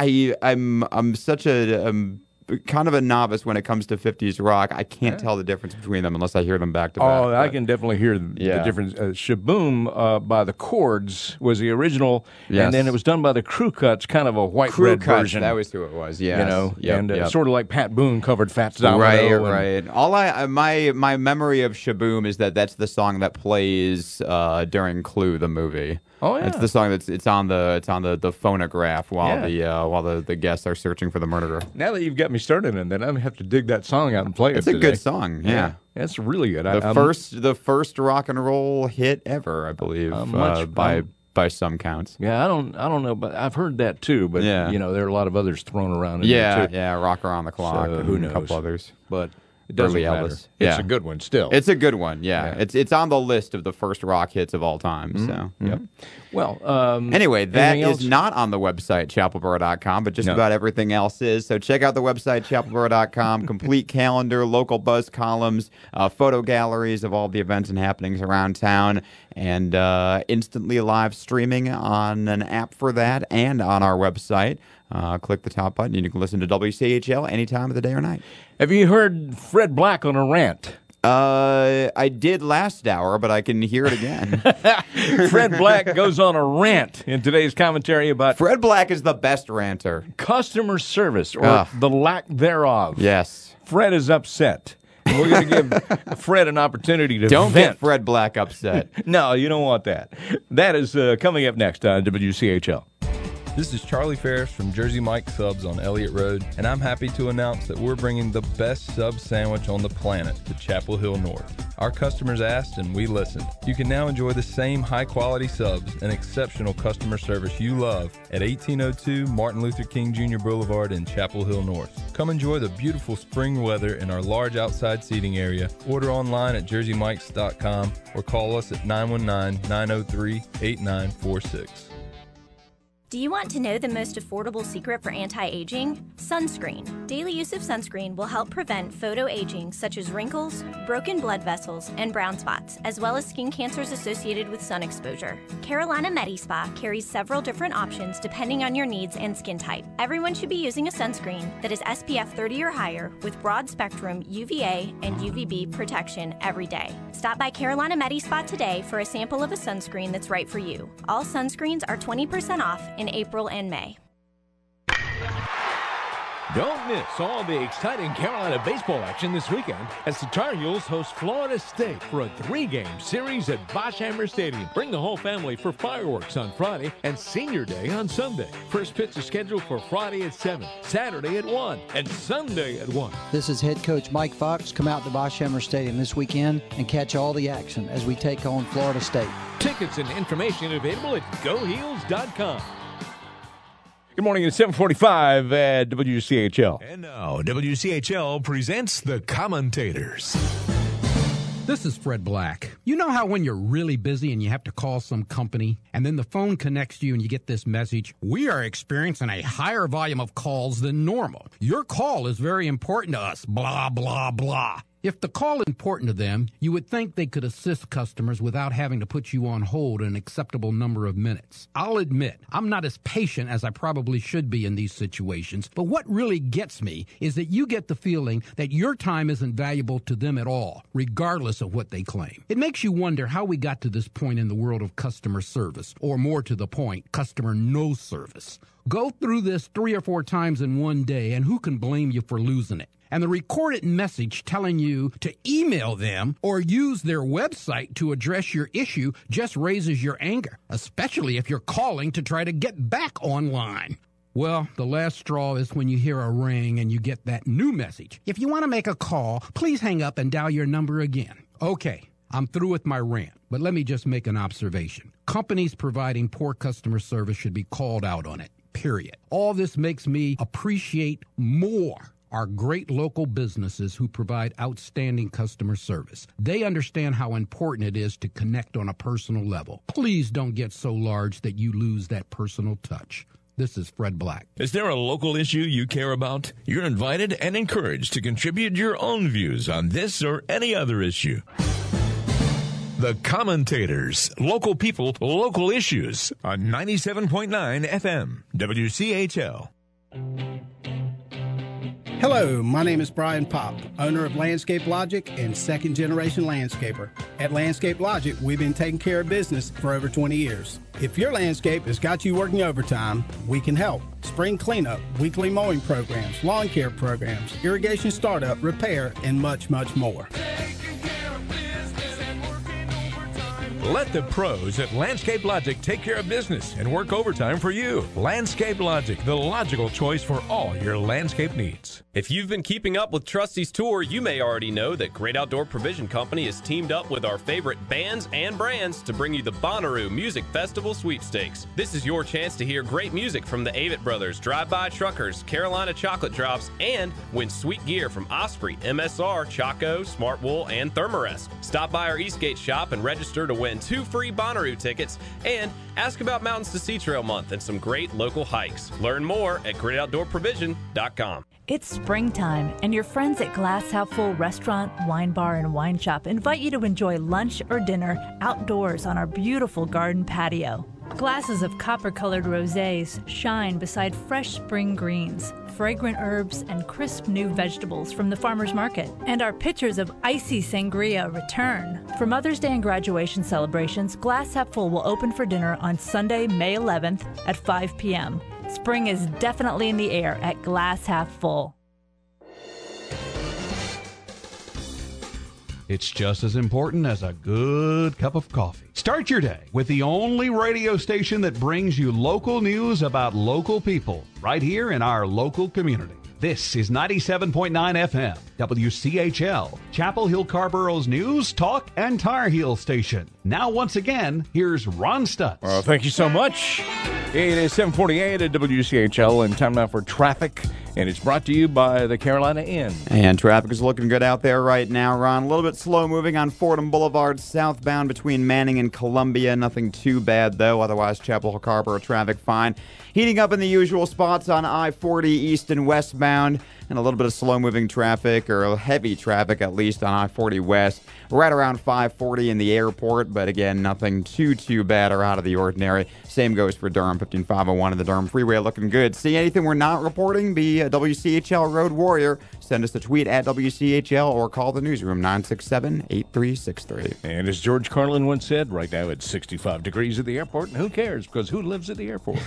Speaker 10: I'm such a kind of a novice when it comes to 50s rock. I can't tell the difference between them unless I hear them back to back.
Speaker 1: Oh, I can definitely hear the difference. Shaboom by the Chords was the original, and then it was done by the Crew Cuts, kind of a white-red version.
Speaker 10: That was who it was, yes.
Speaker 1: You know, sort of like Pat Boone covered Fats Domino.
Speaker 10: Right. All my memory of Shaboom is that's the song that plays during Clue, the movie.
Speaker 1: Oh yeah,
Speaker 10: it's the song it's on the phonograph while the guests are searching for the murderer.
Speaker 1: Now that you've got me started in that, I'm gonna have to dig that song out and play it.
Speaker 10: It's a good song. Yeah.
Speaker 1: That's really good.
Speaker 10: The first rock and roll hit ever, I believe, by some counts.
Speaker 1: Yeah, I don't know, but I've heard that too. But you know, there are a lot of others thrown around.
Speaker 10: There too. Rock Around the Clock.
Speaker 1: So, who knows?
Speaker 10: A couple others,
Speaker 1: but. It doesn't matter.
Speaker 10: Elvis.
Speaker 1: It's a good one still.
Speaker 10: It's a good one, yeah. It's on the list of the first rock hits of all time.
Speaker 1: Mm-hmm.
Speaker 10: So, yep.
Speaker 1: Well,
Speaker 10: anyway, that is not on the website, chapelboro.com, but just about everything else is. So check out the website, chapelboro.com, complete calendar, local buzz columns, photo galleries of all the events and happenings around town, and instantly live streaming on an app for that and on our website. Click the top button, and you can listen to WCHL any time of the day or night.
Speaker 1: Have you heard Fred Black on a rant?
Speaker 10: I did last hour, but I can hear it again.
Speaker 1: Fred Black goes on a rant in today's commentary about...
Speaker 10: Fred Black is the best ranter.
Speaker 1: Customer service, or the lack thereof.
Speaker 10: Yes.
Speaker 1: Fred is upset. And we're going to give Fred an opportunity to
Speaker 10: Don't
Speaker 1: vent.
Speaker 10: get Fred Black upset.
Speaker 1: No, you don't want that. That is coming up next on WCHL.
Speaker 12: This is Charlie Ferris from Jersey Mike Subs on Elliott Road, and I'm happy to announce that we're bringing the best sub sandwich on the planet to Chapel Hill North. Our customers asked and we listened. You can now enjoy the same high-quality subs and exceptional customer service you love at 1802 Martin Luther King Jr. Boulevard in Chapel Hill North. Come enjoy the beautiful spring weather in our large outside seating area. Order online at jerseymikes.com or call us at 919-903-8946.
Speaker 13: Do you want to know the most affordable secret for anti-aging? Sunscreen. Daily use of sunscreen will help prevent photoaging such as wrinkles, broken blood vessels, and brown spots, as well as skin cancers associated with sun exposure. Carolina MediSpa carries several different options depending on your needs and skin type. Everyone should be using a sunscreen that is SPF 30 or higher with broad spectrum UVA and UVB protection every day. Stop by Carolina MediSpa today for a sample of a sunscreen that's right for you. All sunscreens are 20% off in April and May.
Speaker 11: Don't miss all the exciting Carolina baseball action this weekend as the Tar Heels host Florida State for a 3-game series at Boschhammer Stadium. Bring the whole family for fireworks on Friday and Senior Day on Sunday. First pitch is scheduled for Friday at 7, Saturday at 1, and Sunday at 1.
Speaker 14: This is head coach Mike Fox. Come out to Boschhammer Stadium this weekend and catch all the action as we take on Florida State.
Speaker 11: Tickets and information available at GoHeels.com.
Speaker 1: Good morning. It's 7:45 at WCHL.
Speaker 11: And now, WCHL presents The Commentators.
Speaker 15: This is Fred Black. You know how when you're really busy and you have to call some company, and then the phone connects to you and you get this message, "We are experiencing a higher volume of calls than normal. Your call is very important to us, blah, blah, blah." If the call is important to them, you would think they could assist customers without having to put you on hold an acceptable number of minutes. I'll admit, I'm not as patient as I probably should be in these situations, but what really gets me is that you get the feeling that your time isn't valuable to them at all, regardless of what they claim. It makes you wonder how we got to this point in the world of customer service, or more to the point, customer no service. Go through this 3 or 4 times in one day, and who can blame you for losing it? And the recorded message telling you to email them or use their website to address your issue just raises your anger, especially if you're calling to try to get back online. Well, the last straw is when you hear a ring and you get that new message. If you want to make a call, please hang up and dial your number again. Okay, I'm through with my rant, but let me just make an observation. Companies providing poor customer service should be called out on it, period. All this makes me appreciate more our great local businesses who provide outstanding customer service. They understand how important it is to connect on a personal level. Please don't get so large that you lose that personal touch. This is Fred Black.
Speaker 11: Is there a local issue you care about? You're invited and encouraged to contribute your own views on this or any other issue. The Commentators. Local people, local issues on 97.9 FM, WCHL.
Speaker 16: Hello, my name is Brian Popp, owner of Landscape Logic and second-generation landscaper. At Landscape Logic, we've been taking care of business for over 20 years. If your landscape has got you working overtime, we can help. Spring cleanup, weekly mowing programs, lawn care programs, irrigation startup, repair, and much, much more.
Speaker 11: Let the pros at Landscape Logic take care of business and work overtime for you. Landscape Logic, the logical choice for all your landscape needs.
Speaker 17: If you've been keeping up with Trusty's Tour, you may already know that Great Outdoor Provision Company has teamed up with our favorite bands and brands to bring you the Bonnaroo Music Festival Sweepstakes. This is your chance to hear great music from the Avett Brothers, Drive-By Truckers, Carolina Chocolate Drops, and win sweet gear from Osprey, MSR, Chaco, Smart Wool, and Thermarest. Stop by our Eastgate shop and register to win 2 free Bonnaroo tickets and ask about Mountains to Sea Trail Month and some great local hikes. Learn more at greatoutdoorprovision.com.
Speaker 18: It's springtime, and your friends at Glass Half Full Restaurant, Wine Bar, and Wine Shop invite you to enjoy lunch or dinner outdoors on our beautiful garden patio. Glasses of copper-colored rosés shine beside fresh spring greens, fragrant herbs, and crisp new vegetables from the farmer's market. And our pitchers of icy sangria return. For Mother's Day and graduation celebrations, Glass Half Full will open for dinner on Sunday, May 11th at 5 p.m. Spring is definitely in the air at Glass Half Full.
Speaker 19: It's just as important as a good cup of coffee. Start your day with the only radio station that brings you local news about local people right here in our local community. This is 97.9 FM, WCHL, Chapel Hill Carborough's news, talk, and Tar Heel station. Now, once again, here's Ron Stutz.
Speaker 1: Well, thank you so much. It is 7:48 at WCHL, and time now for traffic. And it's brought to you by the Carolina Inn.
Speaker 10: And traffic is looking good out there right now, Ron. A little bit slow moving on Fordham Boulevard southbound between Manning and Columbia. Nothing too bad, though. Otherwise, Chapel Hill Carborough traffic fine. Heating up in the usual spots on I-40 east and westbound. And a little bit of slow-moving traffic, or heavy traffic at least, on I-40 west. Right around 540 in the airport, but again, nothing too bad or out of the ordinary. Same goes for Durham, 15501 in the Durham Freeway, looking good. See anything we're not reporting, be WCHL Road Warrior. Send us a tweet at WCHL or call the newsroom 967-8363.
Speaker 1: And as George Carlin once said, right now it's 65 degrees at the airport, and who cares? Because who lives at the airport?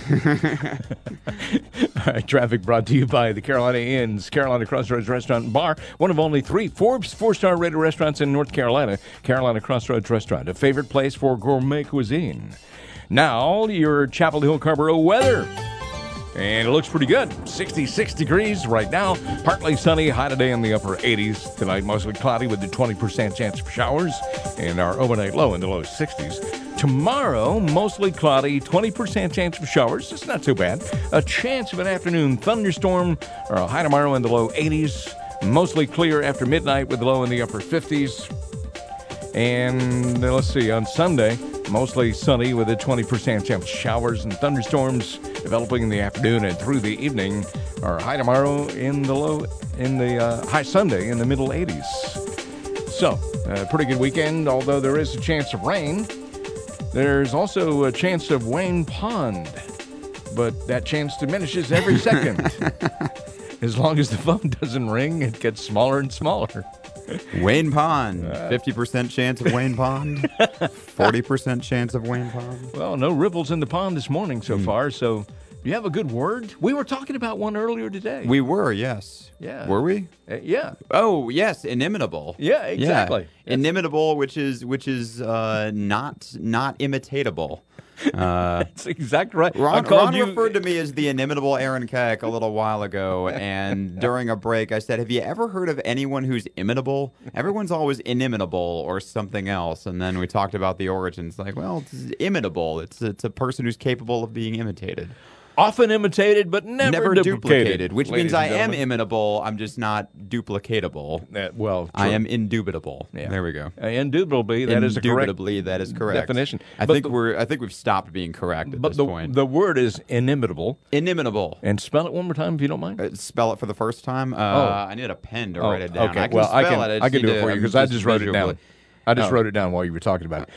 Speaker 1: All right, traffic brought to you by the Carolina Inn's Carolina Crossroads Restaurant and Bar, one of only 3 Forbes 4-star rated restaurants in North Carolina. Carolina Crossroads Restaurant, a favorite place for gourmet cuisine. Now, your Chapel Hill Carrboro weather. And it looks pretty good. 66 degrees right now. Partly sunny, high today in the upper 80s. Tonight, mostly cloudy with a 20% chance of showers. And our overnight low in the low 60s. Tomorrow, mostly cloudy, 20% chance of showers. It's not too bad. A chance of an afternoon thunderstorm, or a high tomorrow in the low 80s. Mostly clear after midnight with a low in the upper 50s. And let's see, on Sunday, mostly sunny with a 20% chance of showers and thunderstorms developing in the afternoon and through the evening. Our high tomorrow in the high Sunday in the middle 80s. So, pretty good weekend, although there is a chance of rain. There's also a chance of Wayne Pond, but that chance diminishes every second. As long as the phone doesn't ring, it gets smaller and smaller.
Speaker 10: Wayne Pond, 50% chance of Wayne Pond, 40% chance of Wayne Pond.
Speaker 1: Well, no ripples in the pond this morning so far, so do you have a good word? We were talking about one earlier today.
Speaker 10: We were, yes.
Speaker 1: Yeah.
Speaker 10: Were we?
Speaker 1: Yeah.
Speaker 10: Oh, yes, inimitable.
Speaker 1: Yeah, exactly.
Speaker 10: Yeah. Inimitable, which is not imitatable.
Speaker 1: That's exactly right.
Speaker 10: Ron referred to me as the inimitable Aaron Keck a little while ago, and during a break I said, have you ever heard of anyone who's imitable? Everyone's always inimitable or something else, and then we talked about the origins. Like, well, it's imitable. It's a person who's capable of being imitated.
Speaker 1: Often imitated, but never duplicated.
Speaker 10: Which means I am imitable. I'm just not duplicatable. I am indubitable.
Speaker 1: Yeah.
Speaker 10: There we go.
Speaker 1: Indubitably, that is a correct
Speaker 10: Indubitably, that is correct
Speaker 1: definition.
Speaker 10: I think we've stopped being correct at this point.
Speaker 1: The word is inimitable.
Speaker 10: Inimitable.
Speaker 1: And spell it one more time if you don't mind.
Speaker 10: Spell it for the first time. I need a pen to write it down.
Speaker 1: Okay.
Speaker 10: I can spell it.
Speaker 1: I can do it for you because I just wrote it down. I just wrote it down while you were talking about it.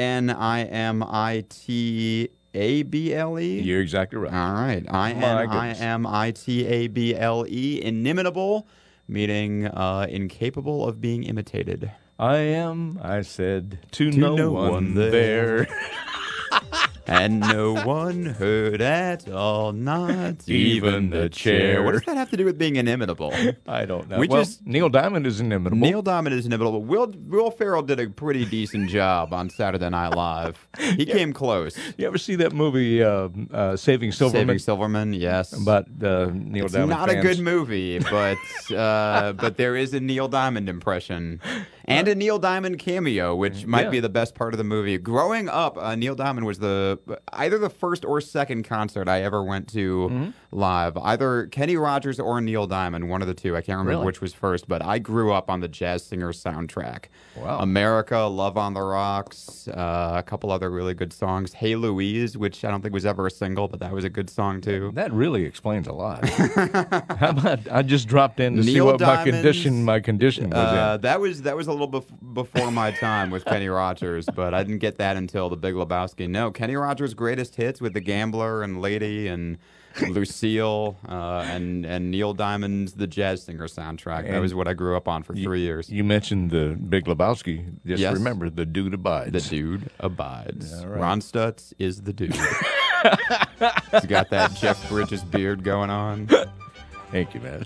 Speaker 10: INIMITABLE.
Speaker 1: You're exactly right.
Speaker 10: All right. INIMITABLE. Inimitable, meaning incapable of being imitated.
Speaker 1: I said to no one there.
Speaker 10: And no one heard at all, not even the chair. What does that have to do with being inimitable?
Speaker 1: I don't know. Neil Diamond is inimitable.
Speaker 10: Neil Diamond is inimitable. Will Ferrell did a pretty decent job on Saturday Night Live. He came close.
Speaker 1: You ever see that movie, Saving Silverman?
Speaker 10: Saving Silverman, yes.
Speaker 1: But Neil
Speaker 10: it's
Speaker 1: Diamond
Speaker 10: not
Speaker 1: fans.
Speaker 10: a good movie, but there is a Neil Diamond impression. And a Neil Diamond cameo, which might be the best part of the movie. Growing up, Neil Diamond was either the first or second concert I ever went to live. Either Kenny Rogers or Neil Diamond, one of the two. I can't remember which was first, but I grew up on the Jazz Singer soundtrack.
Speaker 1: Wow.
Speaker 10: America, Love on the Rocks, a couple other really good songs. Hey Louise, which I don't think was ever a single, but that was a good song too.
Speaker 1: That really explains a lot. How about I just dropped in to see
Speaker 10: Neil
Speaker 1: what
Speaker 10: Diamond's,
Speaker 1: my condition was in.
Speaker 10: That was a little before my time with Kenny Rogers, but I didn't get that until The Big Lebowski. No, Kenny Rogers' greatest hits with The Gambler and Lady and Lucille and Neil Diamond's The Jazz Singer soundtrack. That was what I grew up on for 3 years.
Speaker 1: You mentioned The Big Lebowski. Just remember, the dude abides.
Speaker 10: The dude abides.
Speaker 1: All right.
Speaker 10: Ron Stutz is the dude. He's got that Jeff Bridges beard going on.
Speaker 1: Thank you, man.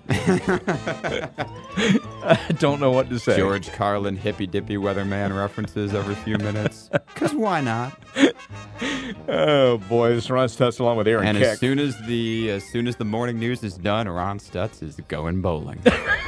Speaker 1: I don't know what to say.
Speaker 10: George Carlin hippy dippy weatherman references every few minutes. Because why not?
Speaker 1: Oh boy, this is Ron Stutz along with Aaron
Speaker 10: And
Speaker 1: Keck.
Speaker 10: as soon as the morning news is done, Ron Stutz is going bowling.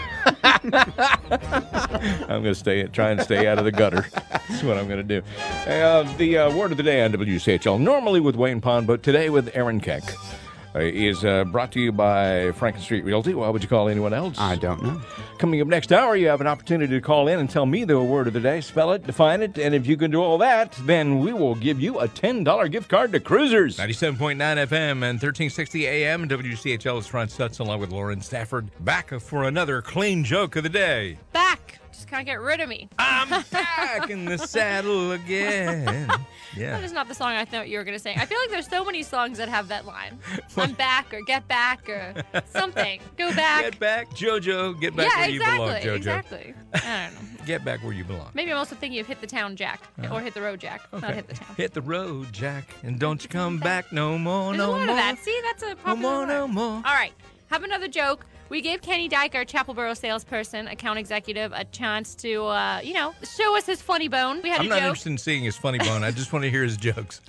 Speaker 1: I'm going to try and stay out of the gutter. That's what I'm going to do. The word of the day on WCHL, normally with Wayne Pond, but today with Aaron Keck, is brought to you by Franklin Street Realty. Why would you call anyone else?
Speaker 10: I don't know.
Speaker 1: Coming up next hour, you have an opportunity to call in and tell me the word of the day, spell it, define it, and if you can do all that, then we will give you a $10 gift card to Cruisers.
Speaker 11: 97.9 FM and 1360 AM, WCHL's Ron Stutz along with Lauren Stafford, back for another clean joke of the day.
Speaker 6: Back Just kind of get rid of me.
Speaker 1: I'm back in the saddle again. Yeah.
Speaker 6: That is not the song I thought you were going to sing. I feel like there's so many songs that have that line. I'm back, or get back, or something. Go back.
Speaker 1: Get back, JoJo. Get back where you belong, JoJo.
Speaker 6: Exactly. I don't know.
Speaker 1: Get back where you belong.
Speaker 6: Maybe I'm also thinking of Hit the Town Jack, or Hit the Road Jack, not Hit the Town.
Speaker 1: Hit the road, Jack, and don't you come back no more,
Speaker 6: There's
Speaker 1: no
Speaker 6: a lot
Speaker 1: more.
Speaker 6: of that. See, that's a popular
Speaker 1: No more,
Speaker 6: one.
Speaker 1: no more.
Speaker 6: All right, have another joke. We gave Kenny Dyke, our Chapelboro salesperson, account executive, a chance to, show us his funny bone. We had
Speaker 1: I'm
Speaker 6: a
Speaker 1: not
Speaker 6: joke.
Speaker 1: interested in seeing his funny bone. I just want to hear his jokes.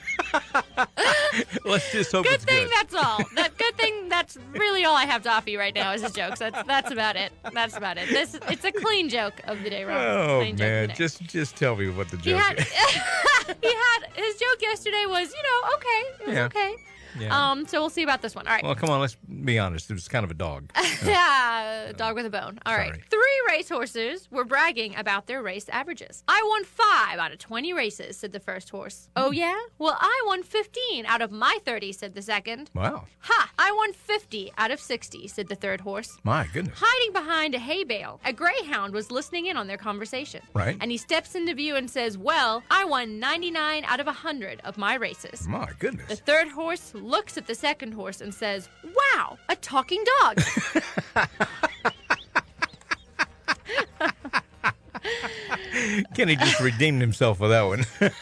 Speaker 1: Let's just hope it's good.
Speaker 6: That's all. Good thing that's really all I have to offer you right now is his jokes. That's about it. That's about it. It's a clean joke of the day, Rob.
Speaker 1: Oh,
Speaker 6: Clean joke of
Speaker 1: man.
Speaker 6: the day.
Speaker 1: Just tell me what the joke is.
Speaker 6: His joke yesterday was, okay. It was okay.
Speaker 1: Yeah.
Speaker 6: So we'll see about this one. All right.
Speaker 1: Well, come on, let's be honest. It was kind of a dog.
Speaker 6: Yeah, dog with a bone. All right. 3 racehorses were bragging about their race averages. I won 5 out of 20 races, said the first horse. Oh, yeah? Well, I won 15 out of my 30, said the second.
Speaker 1: Wow.
Speaker 6: Ha! I won 50 out of 60, said the third horse.
Speaker 1: My goodness.
Speaker 6: Hiding behind a hay bale, a greyhound was listening in on their conversation.
Speaker 1: Right.
Speaker 6: And he steps into view and says, well, I won 99 out of 100 of my races.
Speaker 1: My goodness.
Speaker 6: The third horse looks at the second horse and says, wow, a talking dog.
Speaker 1: Kenny just redeemed himself for that one.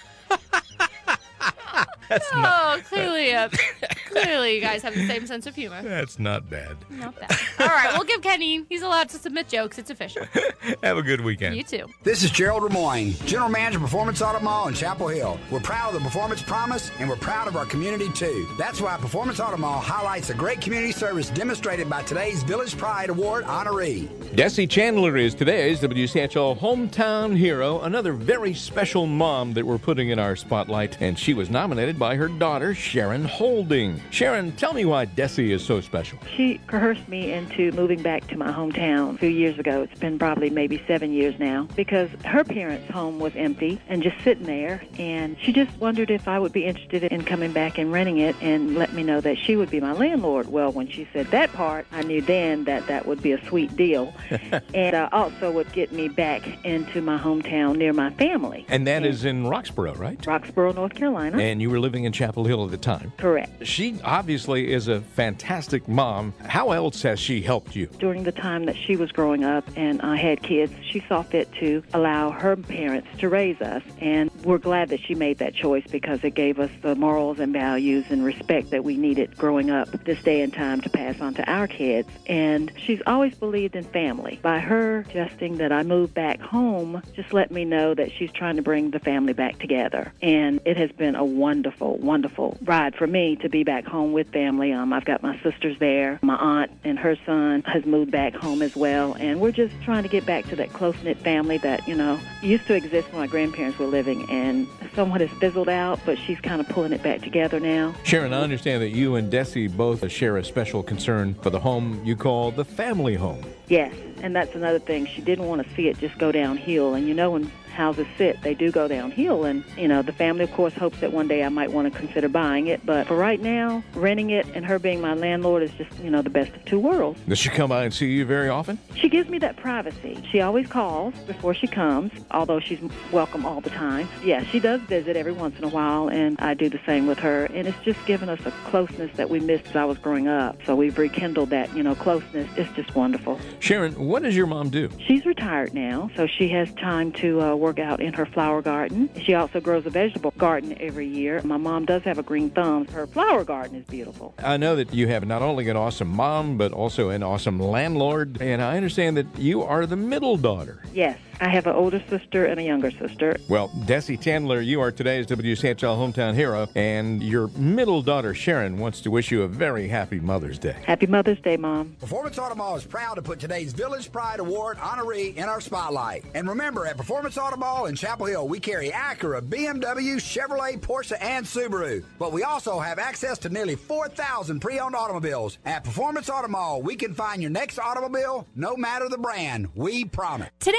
Speaker 6: Clearly you guys have the same sense of humor.
Speaker 1: That's not bad.
Speaker 6: Not bad. All right, we'll give Kenny, he's allowed to submit jokes. It's official.
Speaker 1: Have a good weekend.
Speaker 6: You too.
Speaker 20: This is Gerald Ramoyne, General Manager of Performance Auto Mall in Chapel Hill. We're proud of the Performance Promise, and we're proud of our community, too. That's why Performance Auto Mall highlights the great community service demonstrated by today's Village Pride Award honoree.
Speaker 1: Desi Chandler is today's WCHL Hometown Hero, another very special mom that we're putting in our spotlight, and she was nominated by her daughter, Sharon Holding. Sharon, tell me why Desi is so special.
Speaker 21: She coerced me into moving back to my hometown a few years ago. It's been probably maybe 7 years now, because her parents' home was empty and just sitting there, and she just wondered if I would be interested in coming back and renting it and let me know that she would be my landlord. Well, when she said that part, I knew then that that would be a sweet deal. And also would get me back into my hometown near my family.
Speaker 1: And that is in Roxborough, right?
Speaker 21: Roxborough, North Carolina.
Speaker 1: And you were living in Chapel Hill at the time.
Speaker 21: Correct.
Speaker 1: She obviously is a fantastic mom. How else has she helped you?
Speaker 21: During the time that she was growing up and I had kids, she saw fit to allow her parents to raise us. And we're glad that she made that choice because it gave us the morals and values and respect that we needed growing up this day and time to pass on to our kids. And she's always believed in family. By her suggesting that I move back home, just let me know that she's trying to bring the family back together. And it has been a wonderful, wonderful ride for me to be back home with family. I've got my sisters there. My aunt and her son has moved back home as well. And we're just trying to get back to that close-knit family that, used to exist when my grandparents were living. And somewhat has fizzled out, but she's kind of pulling it back together now.
Speaker 1: Sharon, I understand that you and Desi both share a special concern for the home you call the family home.
Speaker 21: Yes, and that's another thing. She didn't want to see it just go downhill. And when houses sit, they do go downhill. And, the family, of course, hopes that one day I might want to consider buying it. But for right now, renting it and her being my landlord is just, the best of two worlds.
Speaker 1: Does she come by and see you very often?
Speaker 21: She gives me that privacy. She always calls before she comes, although she's welcome all the time. Yeah, she does visit every once in a while, and I do the same with her. And it's just given us a closeness that we missed as I was growing up. So we've rekindled that, closeness. It's just wonderful.
Speaker 1: Sharon, what does your mom do?
Speaker 21: She's retired now, so she has time to work out in her flower garden. She also grows a vegetable garden every year. My mom does have a green thumb. Her flower garden is beautiful.
Speaker 1: I know that you have not only an awesome mom, but also an awesome landlord, and I understand that you are the middle daughter.
Speaker 21: Yes. I have an older sister and a younger sister.
Speaker 1: Well, Desi Chandler, you are today's WCHL Hometown Hero, and your middle daughter, Sharon, wants to wish you a very happy Mother's Day.
Speaker 21: Happy Mother's Day, Mom.
Speaker 20: Performance Auto Mall is proud to put today's Village Pride Award honoree in our spotlight. And remember, at Performance Auto Mall in Chapel Hill, we carry Acura, BMW, Chevrolet, Porsche, and Subaru. But we also have access to nearly 4,000 pre-owned automobiles. At Performance Auto Mall, we can find your next automobile, no matter the brand. We promise.
Speaker 26: Today's offer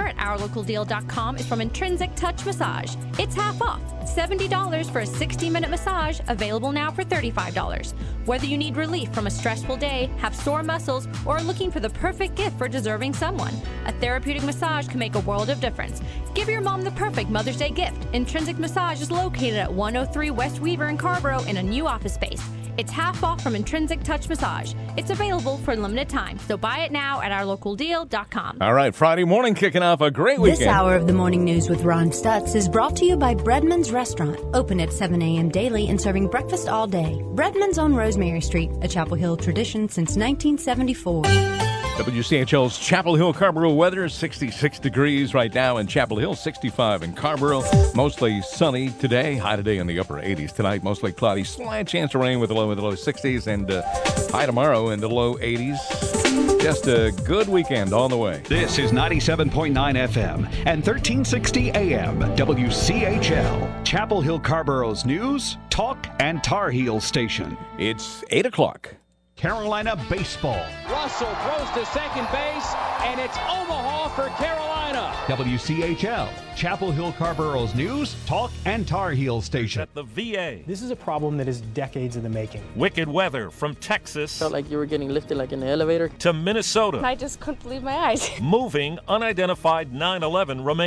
Speaker 6: at ourlocaldeal.com is from Intrinsic Touch Massage. It's half off. $70 for a 60-minute massage, available now for $35. Whether you need relief from a stressful day, have sore muscles, or are looking for the perfect gift for deserving someone, a therapeutic massage can make a world of difference. Give your mom the perfect Mother's Day gift. Intrinsic Massage is located at 103 West Weaver in Carborough in a new office space. It's half off from Intrinsic Touch Massage. It's available for a limited time, so buy it now at ourlocaldeal.com.
Speaker 1: All right, Friday morning kicking off a great weekend.
Speaker 26: This hour of the morning news with Ron Stutz is brought to you by Breadman's Restaurant, open at 7 a.m. daily and serving breakfast all day. Breadman's on Rosemary Street, a Chapel Hill tradition since 1974.
Speaker 1: WCHL's Chapel Hill Carborough weather, 66 degrees right now in Chapel Hill, 65 in Carborough. Mostly sunny today, high today in the upper 80s. Tonight, mostly cloudy, slight chance of rain with a low in the low 60s, and high tomorrow in the low 80s. Just a good weekend on the way.
Speaker 19: This is 97.9 FM and 1360 AM, WCHL, Chapel Hill Carborough's news, talk, and Tar Heel station.
Speaker 1: It's 8 o'clock.
Speaker 19: Carolina baseball.
Speaker 2: Russell throws to second base, and it's Omaha for Carolina.
Speaker 19: WCHL, Chapel Hill Carborough's news, talk, and Tar Heel station.
Speaker 4: At the VA.
Speaker 22: This is a problem that is decades in the making.
Speaker 4: Wicked weather from Texas.
Speaker 23: Felt like you were getting lifted like in an elevator.
Speaker 4: To Minnesota.
Speaker 24: I just couldn't believe my eyes.
Speaker 4: Moving unidentified 9/11 remains.